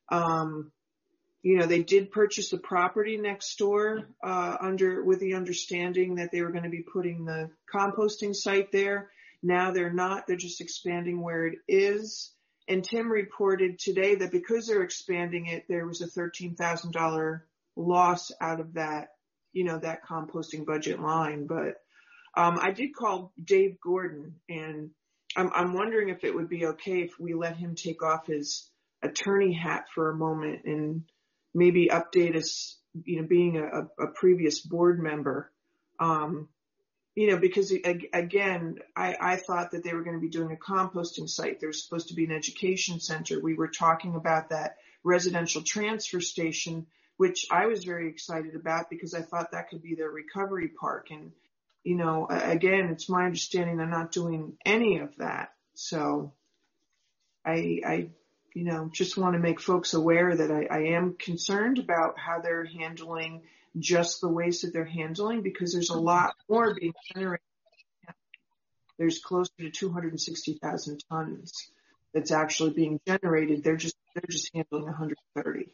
They did purchase the property next door with the understanding that they were going to be putting the composting site there. Now they're not. They're just expanding where it is. And Tim reported today that because they're expanding it, there was a $13,000 loss out of that, that composting budget line. But I did call Dave Gordon, and I'm wondering if it would be okay if we let him take off his attorney hat for a moment and maybe update us, being a previous board member, because again, I thought that they were going to be doing a composting site. There was supposed to be an education center. We were talking about that residential transfer station, which I was very excited about because I thought that could be their recovery park. And, again, it's my understanding they're not doing any of that. So I just want to make folks aware that I am concerned about how they're handling just the waste that they're handling, because there's a lot more being generated. There's closer to 260,000 tons that's actually being generated. They're just handling 130.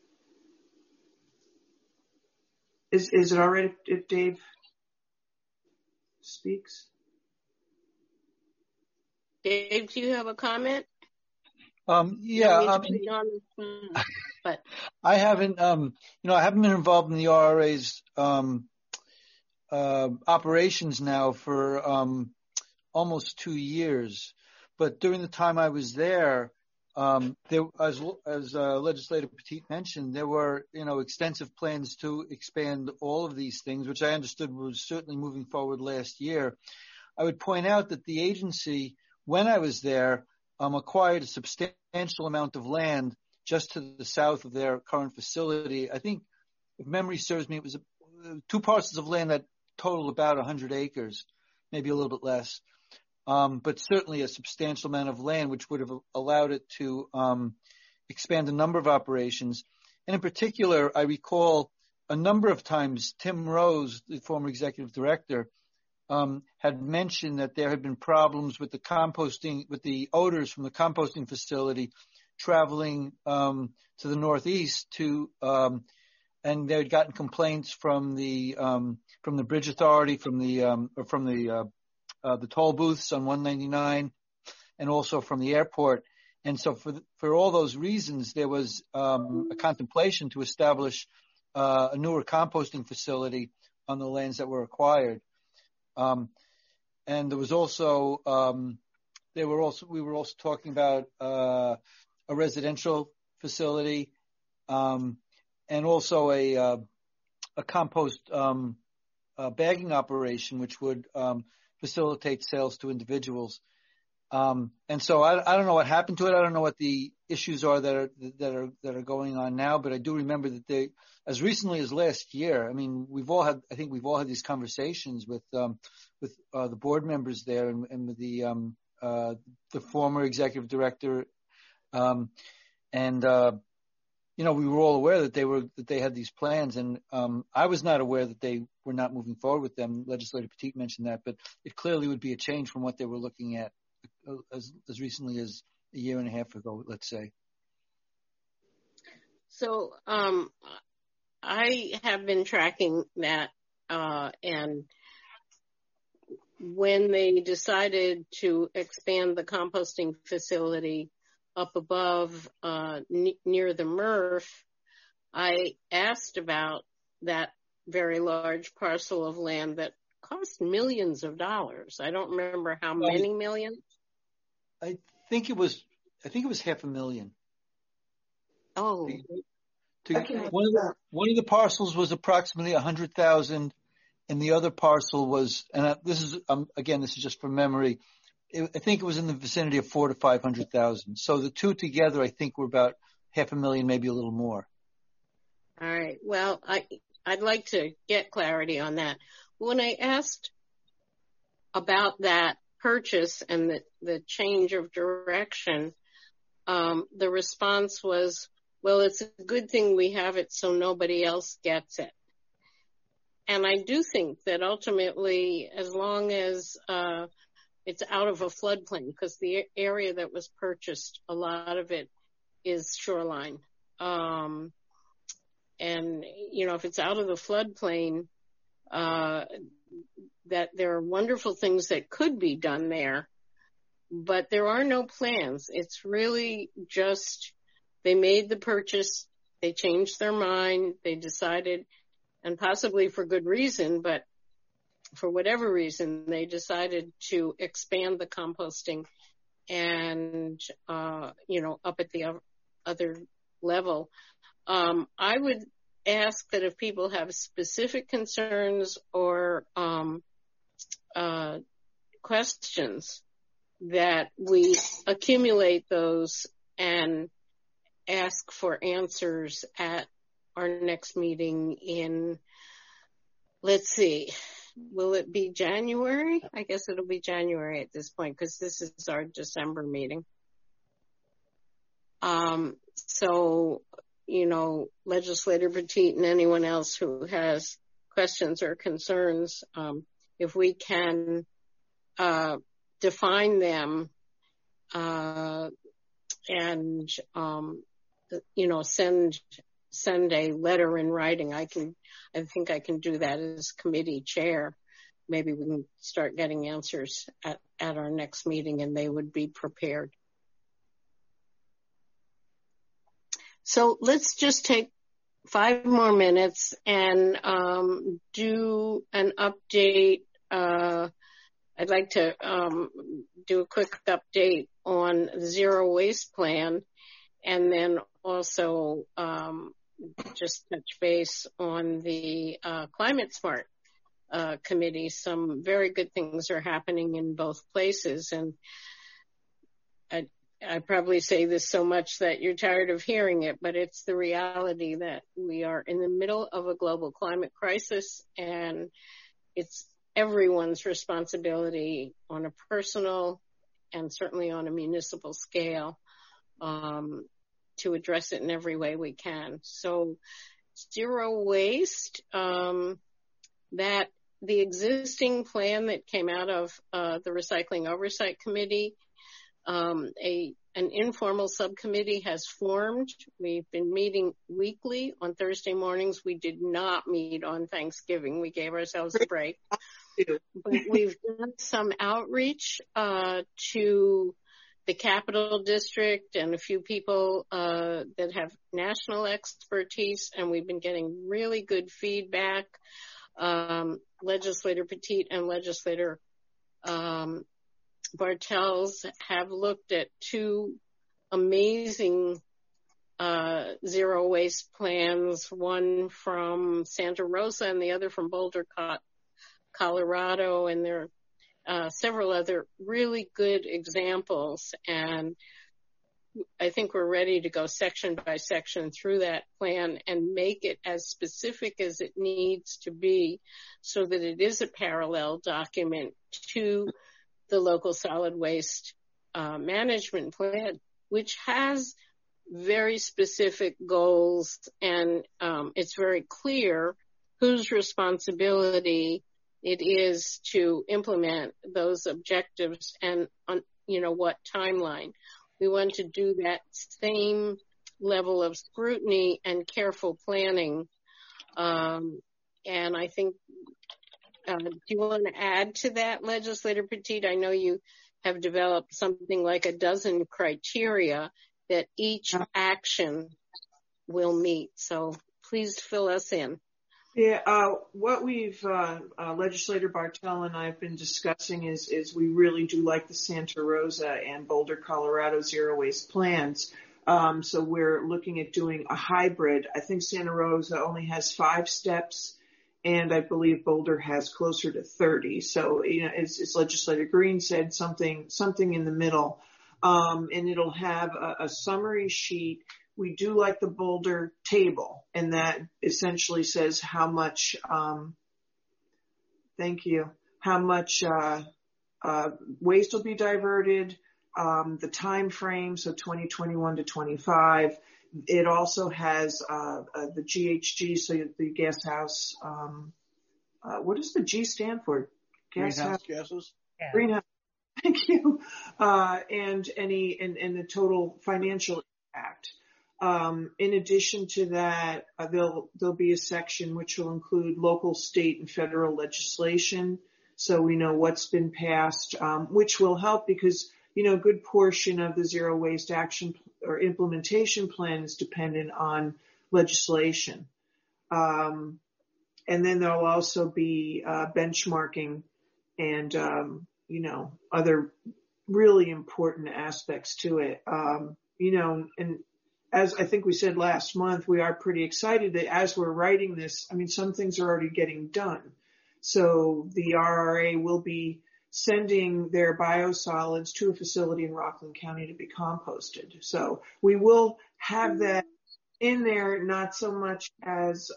Is it all right if Dave speaks? Dave, do you have a comment? Yeah. But I haven't, I haven't been involved in the RRA's operations now for almost 2 years. But during the time I was there, as Legislator Petit mentioned, there were, extensive plans to expand all of these things, which I understood was certainly moving forward last year. I would point out that the agency, when I was there, acquired a substantial amount of land just to the south of their current facility. I think, if memory serves me, it was 2 parcels of land that totaled about 100 acres, maybe a little bit less, but certainly a substantial amount of land, which would have allowed it to expand a number of operations. And in particular, I recall a number of times Tim Rose, the former executive director, had mentioned that there had been problems with the composting, with the odors from the composting facility traveling to the northeast and they had gotten complaints from the Bridge Authority, from the toll booths on 199, and also from the airport. And so for all those reasons, there was a contemplation to establish a newer composting facility on the lands that were acquired. And there was also we were also talking about a residential facility, and also a compost bagging operation, which would facilitate sales to individuals. And so I don't know what happened to it. I don't know what the issues are that are going on now, but I do remember that as recently as last year, I mean, we've all had these conversations with the board members there and with the former executive director. We were all aware that they had these plans, and I was not aware that they were not moving forward with them. Legislator Petit mentioned that, but it clearly would be a change from what they were looking at as recently as a year and a half ago, let's say. So I have been tracking that, and when they decided to expand the composting facility up above near the MRF, I asked about that very large parcel of land that cost millions of dollars. I don't remember how many millions. I think it was $500,000. Oh, One of the parcels was approximately 100,000, and the other parcel was, and this is just from memory, I think it was in the vicinity of 400,000 to 500,000. So the two together, I think, were about $500,000, maybe a little more. All right. Well, I'd like to get clarity on that. When I asked about that purchase and the change of direction, the response was, well, it's a good thing we have it so nobody else gets it. And I do think that ultimately, as long as it's out of a floodplain, because the area that was purchased, a lot of it is shoreline. And, you know, if it's out of the floodplain, that there are wonderful things that could be done there, but there are no plans. It's really just, they made the purchase, they changed their mind, they decided, and possibly for good reason, but for whatever reason, they decided to expand the composting and, you know, up at the other level. I would ask that if people have specific concerns or questions, that we accumulate those and ask for answers at our next meeting in, let's see, will it be January? I guess it'll be January at this point because this is our December meeting. So, you know, Legislator Petit and anyone else who has questions or concerns, if we can define them and, you know, send a letter in writing. I think I can do that as committee chair. Maybe we can start getting answers at our next meeting and they would be prepared. So let's just take 5 more minutes and do an update. I'd like to do a quick update on the Zero Waste Plan and then also just touch base on the Climate Smart Committee. Some very good things are happening in both places, and I probably say this so much that you're tired of hearing it, but it's the reality that we are in the middle of a global climate crisis, and it's everyone's responsibility on a personal and certainly on a municipal scale to address it in every way we can. So zero waste, that the existing plan that came out of the Recycling Oversight Committee, an informal subcommittee has formed. We've been meeting weekly on Thursday mornings. We did not meet on Thanksgiving. We gave ourselves a break. But we've done some outreach to the Capital District and a few people that have national expertise, and we've been getting really good feedback. Legislator Petit and Legislator Bartels have looked at 2 amazing zero waste plans, one from Santa Rosa and the other from Boulder, Colorado, and there are several other really good examples. And I think we're ready to go section by section through that plan and make it as specific as it needs to be so that it is a parallel document to the local solid waste management plan, which has very specific goals, and it's very clear whose responsibility it is to implement those objectives and on, you know, what timeline. We want to do that same level of scrutiny and careful planning. And I think do you want to add to that, Legislator Petit? I know you have developed something like a dozen criteria that each action will meet. So please fill us in. Yeah, what we've, Legislator Bartel and I have been discussing is we really do like the Santa Rosa and Boulder, Colorado zero waste plans. So we're looking at doing a hybrid. I think Santa Rosa only has 5 steps, and I believe Boulder has closer to 30. So, you know, as Legislator Green said, something in the middle. And it'll have a summary sheet. We do like the Boulder table, and that essentially says how much, how much waste will be diverted, the time frame, so 2021 to 25. It also has the GHG, so the gas house. What does the G stand for? Greenhouse gases. Yeah. Greenhouse. Thank you. And the total financial impact. In addition to that, there'll be a section which will include local, state, and federal legislation, so we know what's been passed, which will help because, you know, a good portion of the zero waste action or implementation plan is dependent on legislation. And then there'll also be benchmarking and, you know, other really important aspects to it. You know, and as I think we said last month, we are pretty excited that as we're writing this, I mean, some things are already getting done. So the RRA will be sending their biosolids to a facility in Rockland County to be composted. So we will have that in there, not so much as,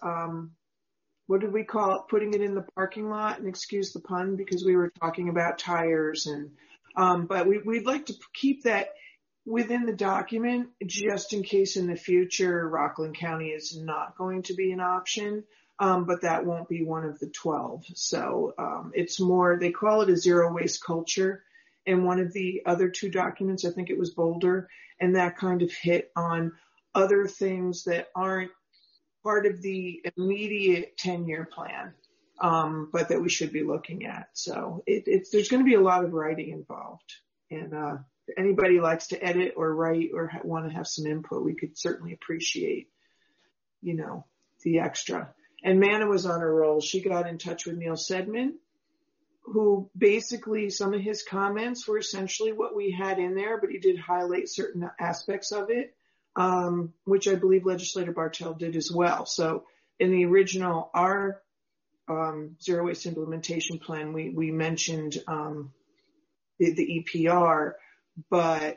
what did we call it? Putting it in the parking lot, and excuse the pun, because we were talking about tires and, but we'd like to keep that within the document, just in case in the future Rockland County is not going to be an option, but that won't be one of the 12. So it's more, they call it a zero waste culture. And one of the other 2 documents, I think it was Boulder, and that kind of hit on other things that aren't part of the immediate 10-year plan, but that we should be looking at. So there's going to be a lot of writing involved. And if anybody likes to edit or write or want to have some input, we could certainly appreciate, you know, the extra. And Manna was on a roll. She got in touch with Neil Sedman, who basically some of his comments were essentially what we had in there, but he did highlight certain aspects of it, which I believe Legislator Bartel did as well. So in the original, our zero waste implementation plan, we mentioned the EPR, but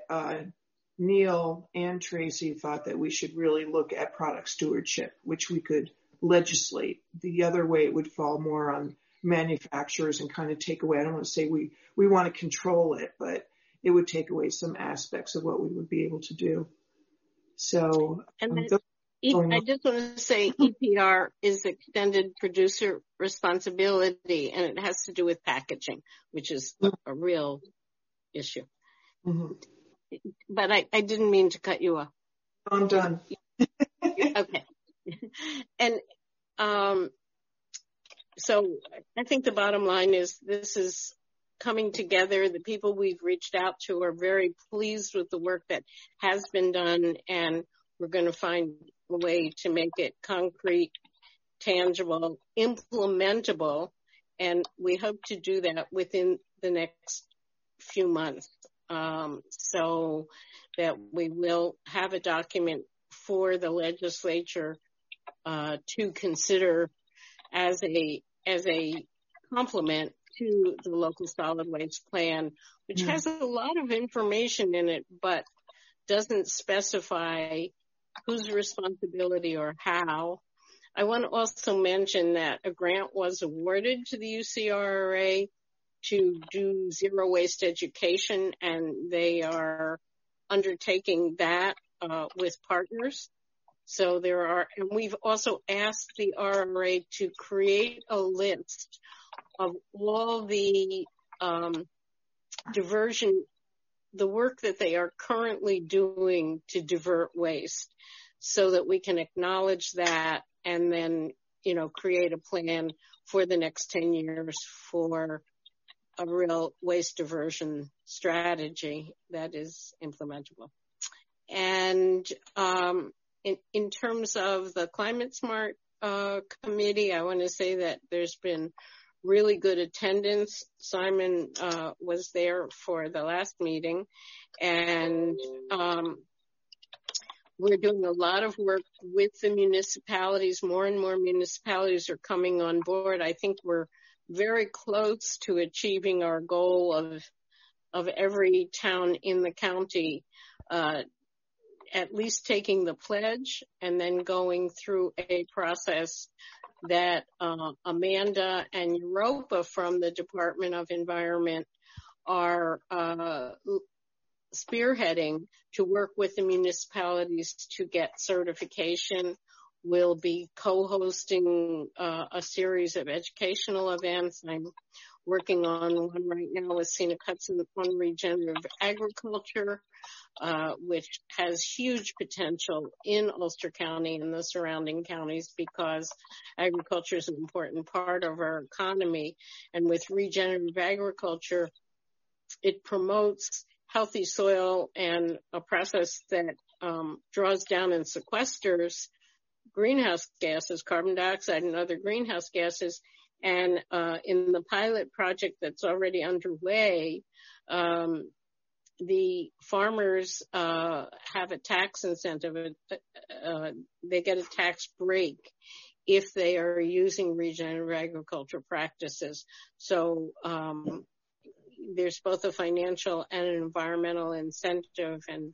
Neil and Tracy thought that we should really look at product stewardship, which we could legislate. The other way it would fall more on manufacturers and kind of take away, I don't want to say we want to control it, but it would take away some aspects of what we would be able to do. So and I just want to say EPR is extended producer responsibility, and it has to do with packaging, which is a real issue. Mm-hmm. But I didn't mean to cut you off. I'm done. Okay. And so I think the bottom line is this is coming together. The people we've reached out to are very pleased with the work that has been done, and we're going to find a way to make it concrete, tangible, implementable, and we hope to do that within the next few months, so that we will have a document for the legislature to consider as a complement to the local solid waste plan, which has a lot of information in it, but doesn't specify whose responsibility or how. I want to also mention that a grant was awarded to the UCRRA to do zero waste education, and they are undertaking that with partners. So and we've also asked the RRA to create a list of all the diversion, the work that they are currently doing to divert waste, so that we can acknowledge that and then, create a plan for the next 10 years for a real waste diversion strategy that is implementable. And in terms of the Climate Smart committee, I want to say that there's been really good attendance. Simon was there for the last meeting, and we're doing a lot of work with the municipalities. More and more municipalities are coming on board. I think we're very close to achieving our goal of every town in the county at least taking the pledge and then going through a process that Amanda and Europa from the Department of Environment are spearheading to work with the municipalities to get certification. We'll be co-hosting a series of educational events. I'm working on one right now with Scenic Hudson on regenerative agriculture, which has huge potential in Ulster County and the surrounding counties because agriculture is an important part of our economy. And with regenerative agriculture, it promotes healthy soil and a process that draws down and sequesters greenhouse gases, carbon dioxide and other greenhouse gases. And in the pilot project that's already underway, the farmers have a tax incentive. They get a tax break if they are using regenerative agriculture practices. So there's both a financial and an environmental incentive. And,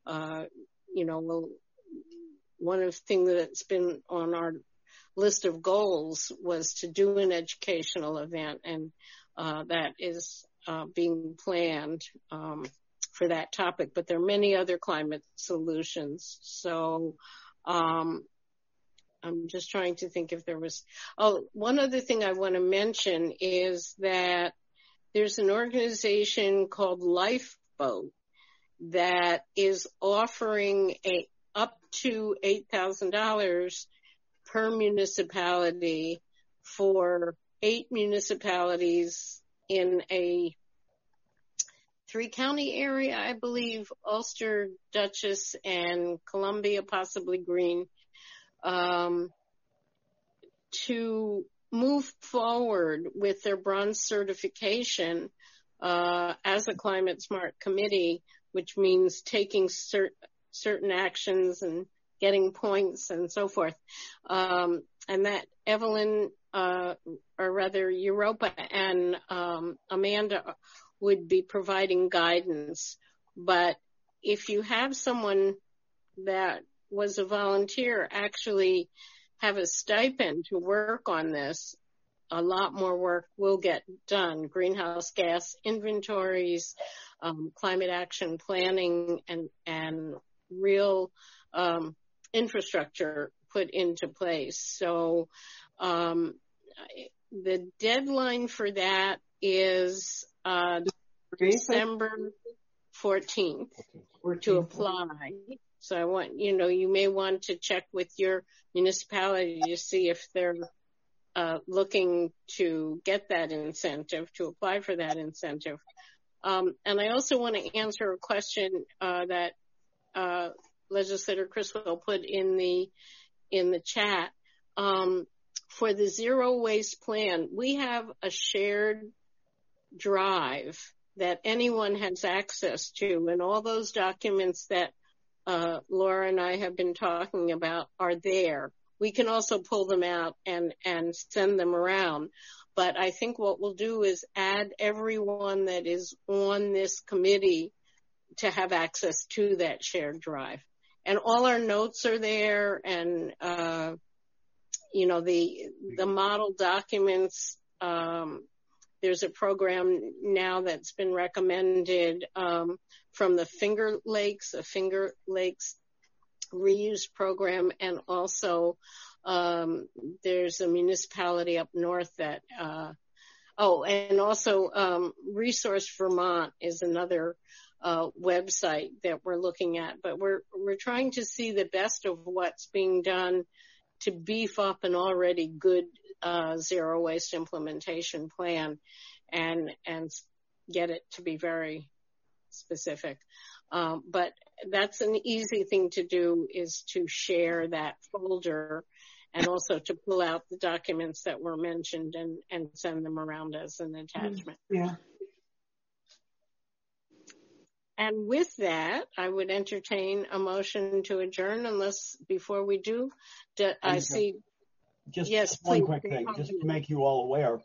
one of the things that's been on our list of goals was to do an educational event, and that is being planned for that topic. But there are many other climate solutions. So I'm just trying to think if there was. Oh, one other thing I want to mention is that there's an organization called Lifeboat that is offering up to $8,000 per municipality for 8 municipalities in a 3-county area, I believe, Ulster, Dutchess, and Columbia, possibly Greene, to move forward with their bronze certification as a Climate Smart committee, which means taking certain actions and getting points and so forth. And that Evelyn, or rather Europa and Amanda would be providing guidance. But if you have someone that was a volunteer actually have a stipend to work on this, a lot more work will get done. Greenhouse gas inventories, climate action planning, and real infrastructure put into place. So the deadline for that is December 14th to apply. So I want, you may want to check with your municipality to see if they're looking to get that incentive, to apply for that incentive. And I also want to answer a question that Legislator Criswell put in the chat. For the zero waste plan, we have a shared drive that anyone has access to, and all those documents that Laura and I have been talking about are there. We can also pull them out and send them around. But I think what we'll do is add everyone that is on this committee to have access to that shared drive. And all our notes are there, and the model documents. There's a program now that's been recommended from the Finger Lakes, a Finger Lakes reuse program, and also there's a municipality up north that and also Resource Vermont is another website that we're looking at. But we're trying to see the best of what's being done to beef up an already good zero waste implementation plan and get it to be very specific. But that's an easy thing to do, is to share that folder and also to pull out the documents that were mentioned and send them around as an attachment. Yeah. And with that, I would entertain a motion to adjourn, unless before we do, I see. Just yes, one please. quick thing, just to make you all aware.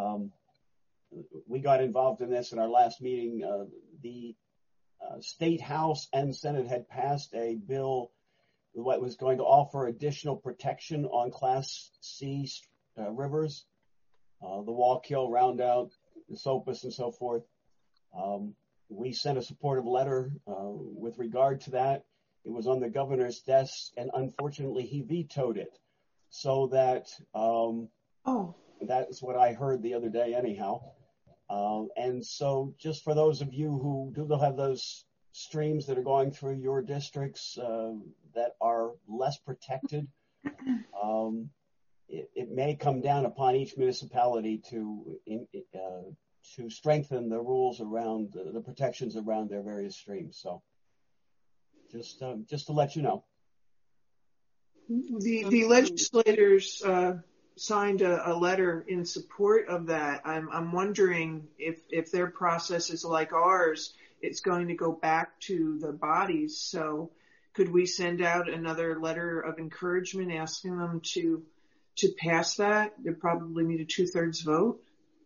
We got involved in this in our last meeting. The State House and Senate had passed a bill what was going to offer additional protection on Class C rivers, the Wallkill, Roundout, the Sopus, and so forth. We sent a supportive letter with regard to that. It was on the governor's desk, and unfortunately he vetoed it. So that that's what I heard the other day anyhow. And so just for those of you who do have those streams that are going through your districts that are less protected, it may come down upon each municipality to strengthen the rules around the protections around their various streams. So just to let you know. The legislators signed a letter in support of that. I'm wondering if their process is like ours, it's going to go back to the bodies. So could we send out another letter of encouragement asking them to pass that? They probably need a 2/3 vote.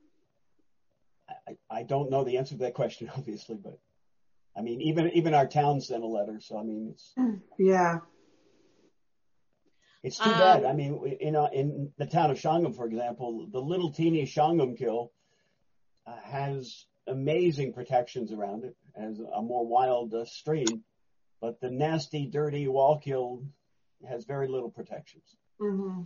I don't know the answer to that question, obviously, but I mean, even our town sent a letter. So I mean, it's too bad. I mean, in the town of Shongum, for example, the little teeny Shongumkill has amazing protections around it as a more wild stream, but the nasty, dirty Wallkill has very little protections. Mm-hmm.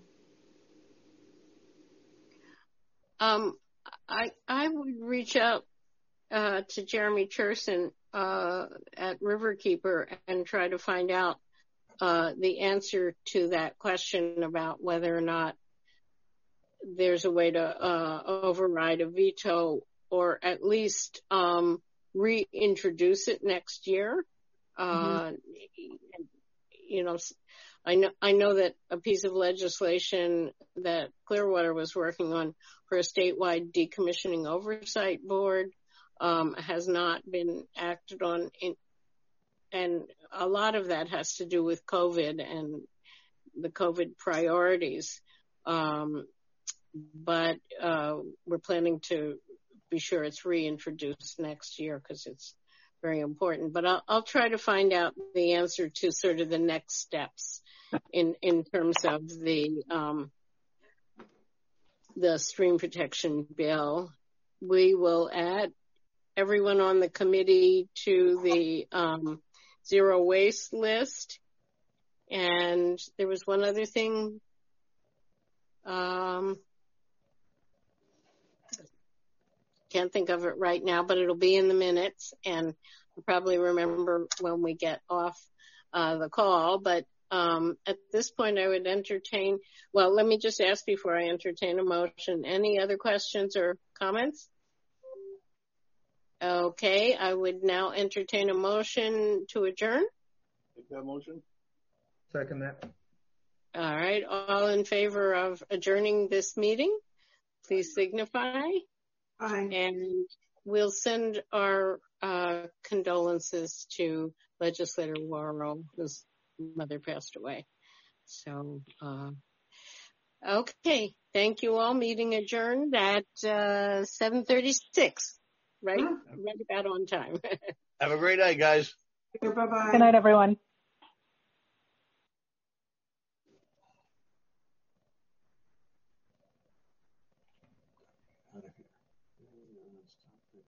I would reach out to Jeremy Cherson at Riverkeeper and try to find out the answer to that question about whether or not there's a way to override a veto, or at least reintroduce it next year. You know, I know that a piece of legislation that Clearwater was working on for a statewide decommissioning oversight board has not been acted on, and a lot of that has to do with COVID and the COVID priorities. But we're planning to be sure it's reintroduced next year because it's very important. But I'll try to find out the answer to sort of the next steps in terms of the stream protection bill. We will add everyone on the committee to the zero waste list. And there was one other thing. Can't think of it right now, but it'll be in the minutes, and I'll probably remember when we get off the call. But at this point, I would entertain, well, let me just ask before I entertain a motion, any other questions or comments? Okay, I would now entertain a motion to adjourn. Take that motion. Second that. All right, all in favor of adjourning this meeting, please signify. Aye. And we'll send our condolences to Legislator Worrell, whose mother passed away. So, okay, thank you all. Meeting adjourned at 7:36. Right about on time. Have a great night, guys. Bye-bye. Good night, everyone.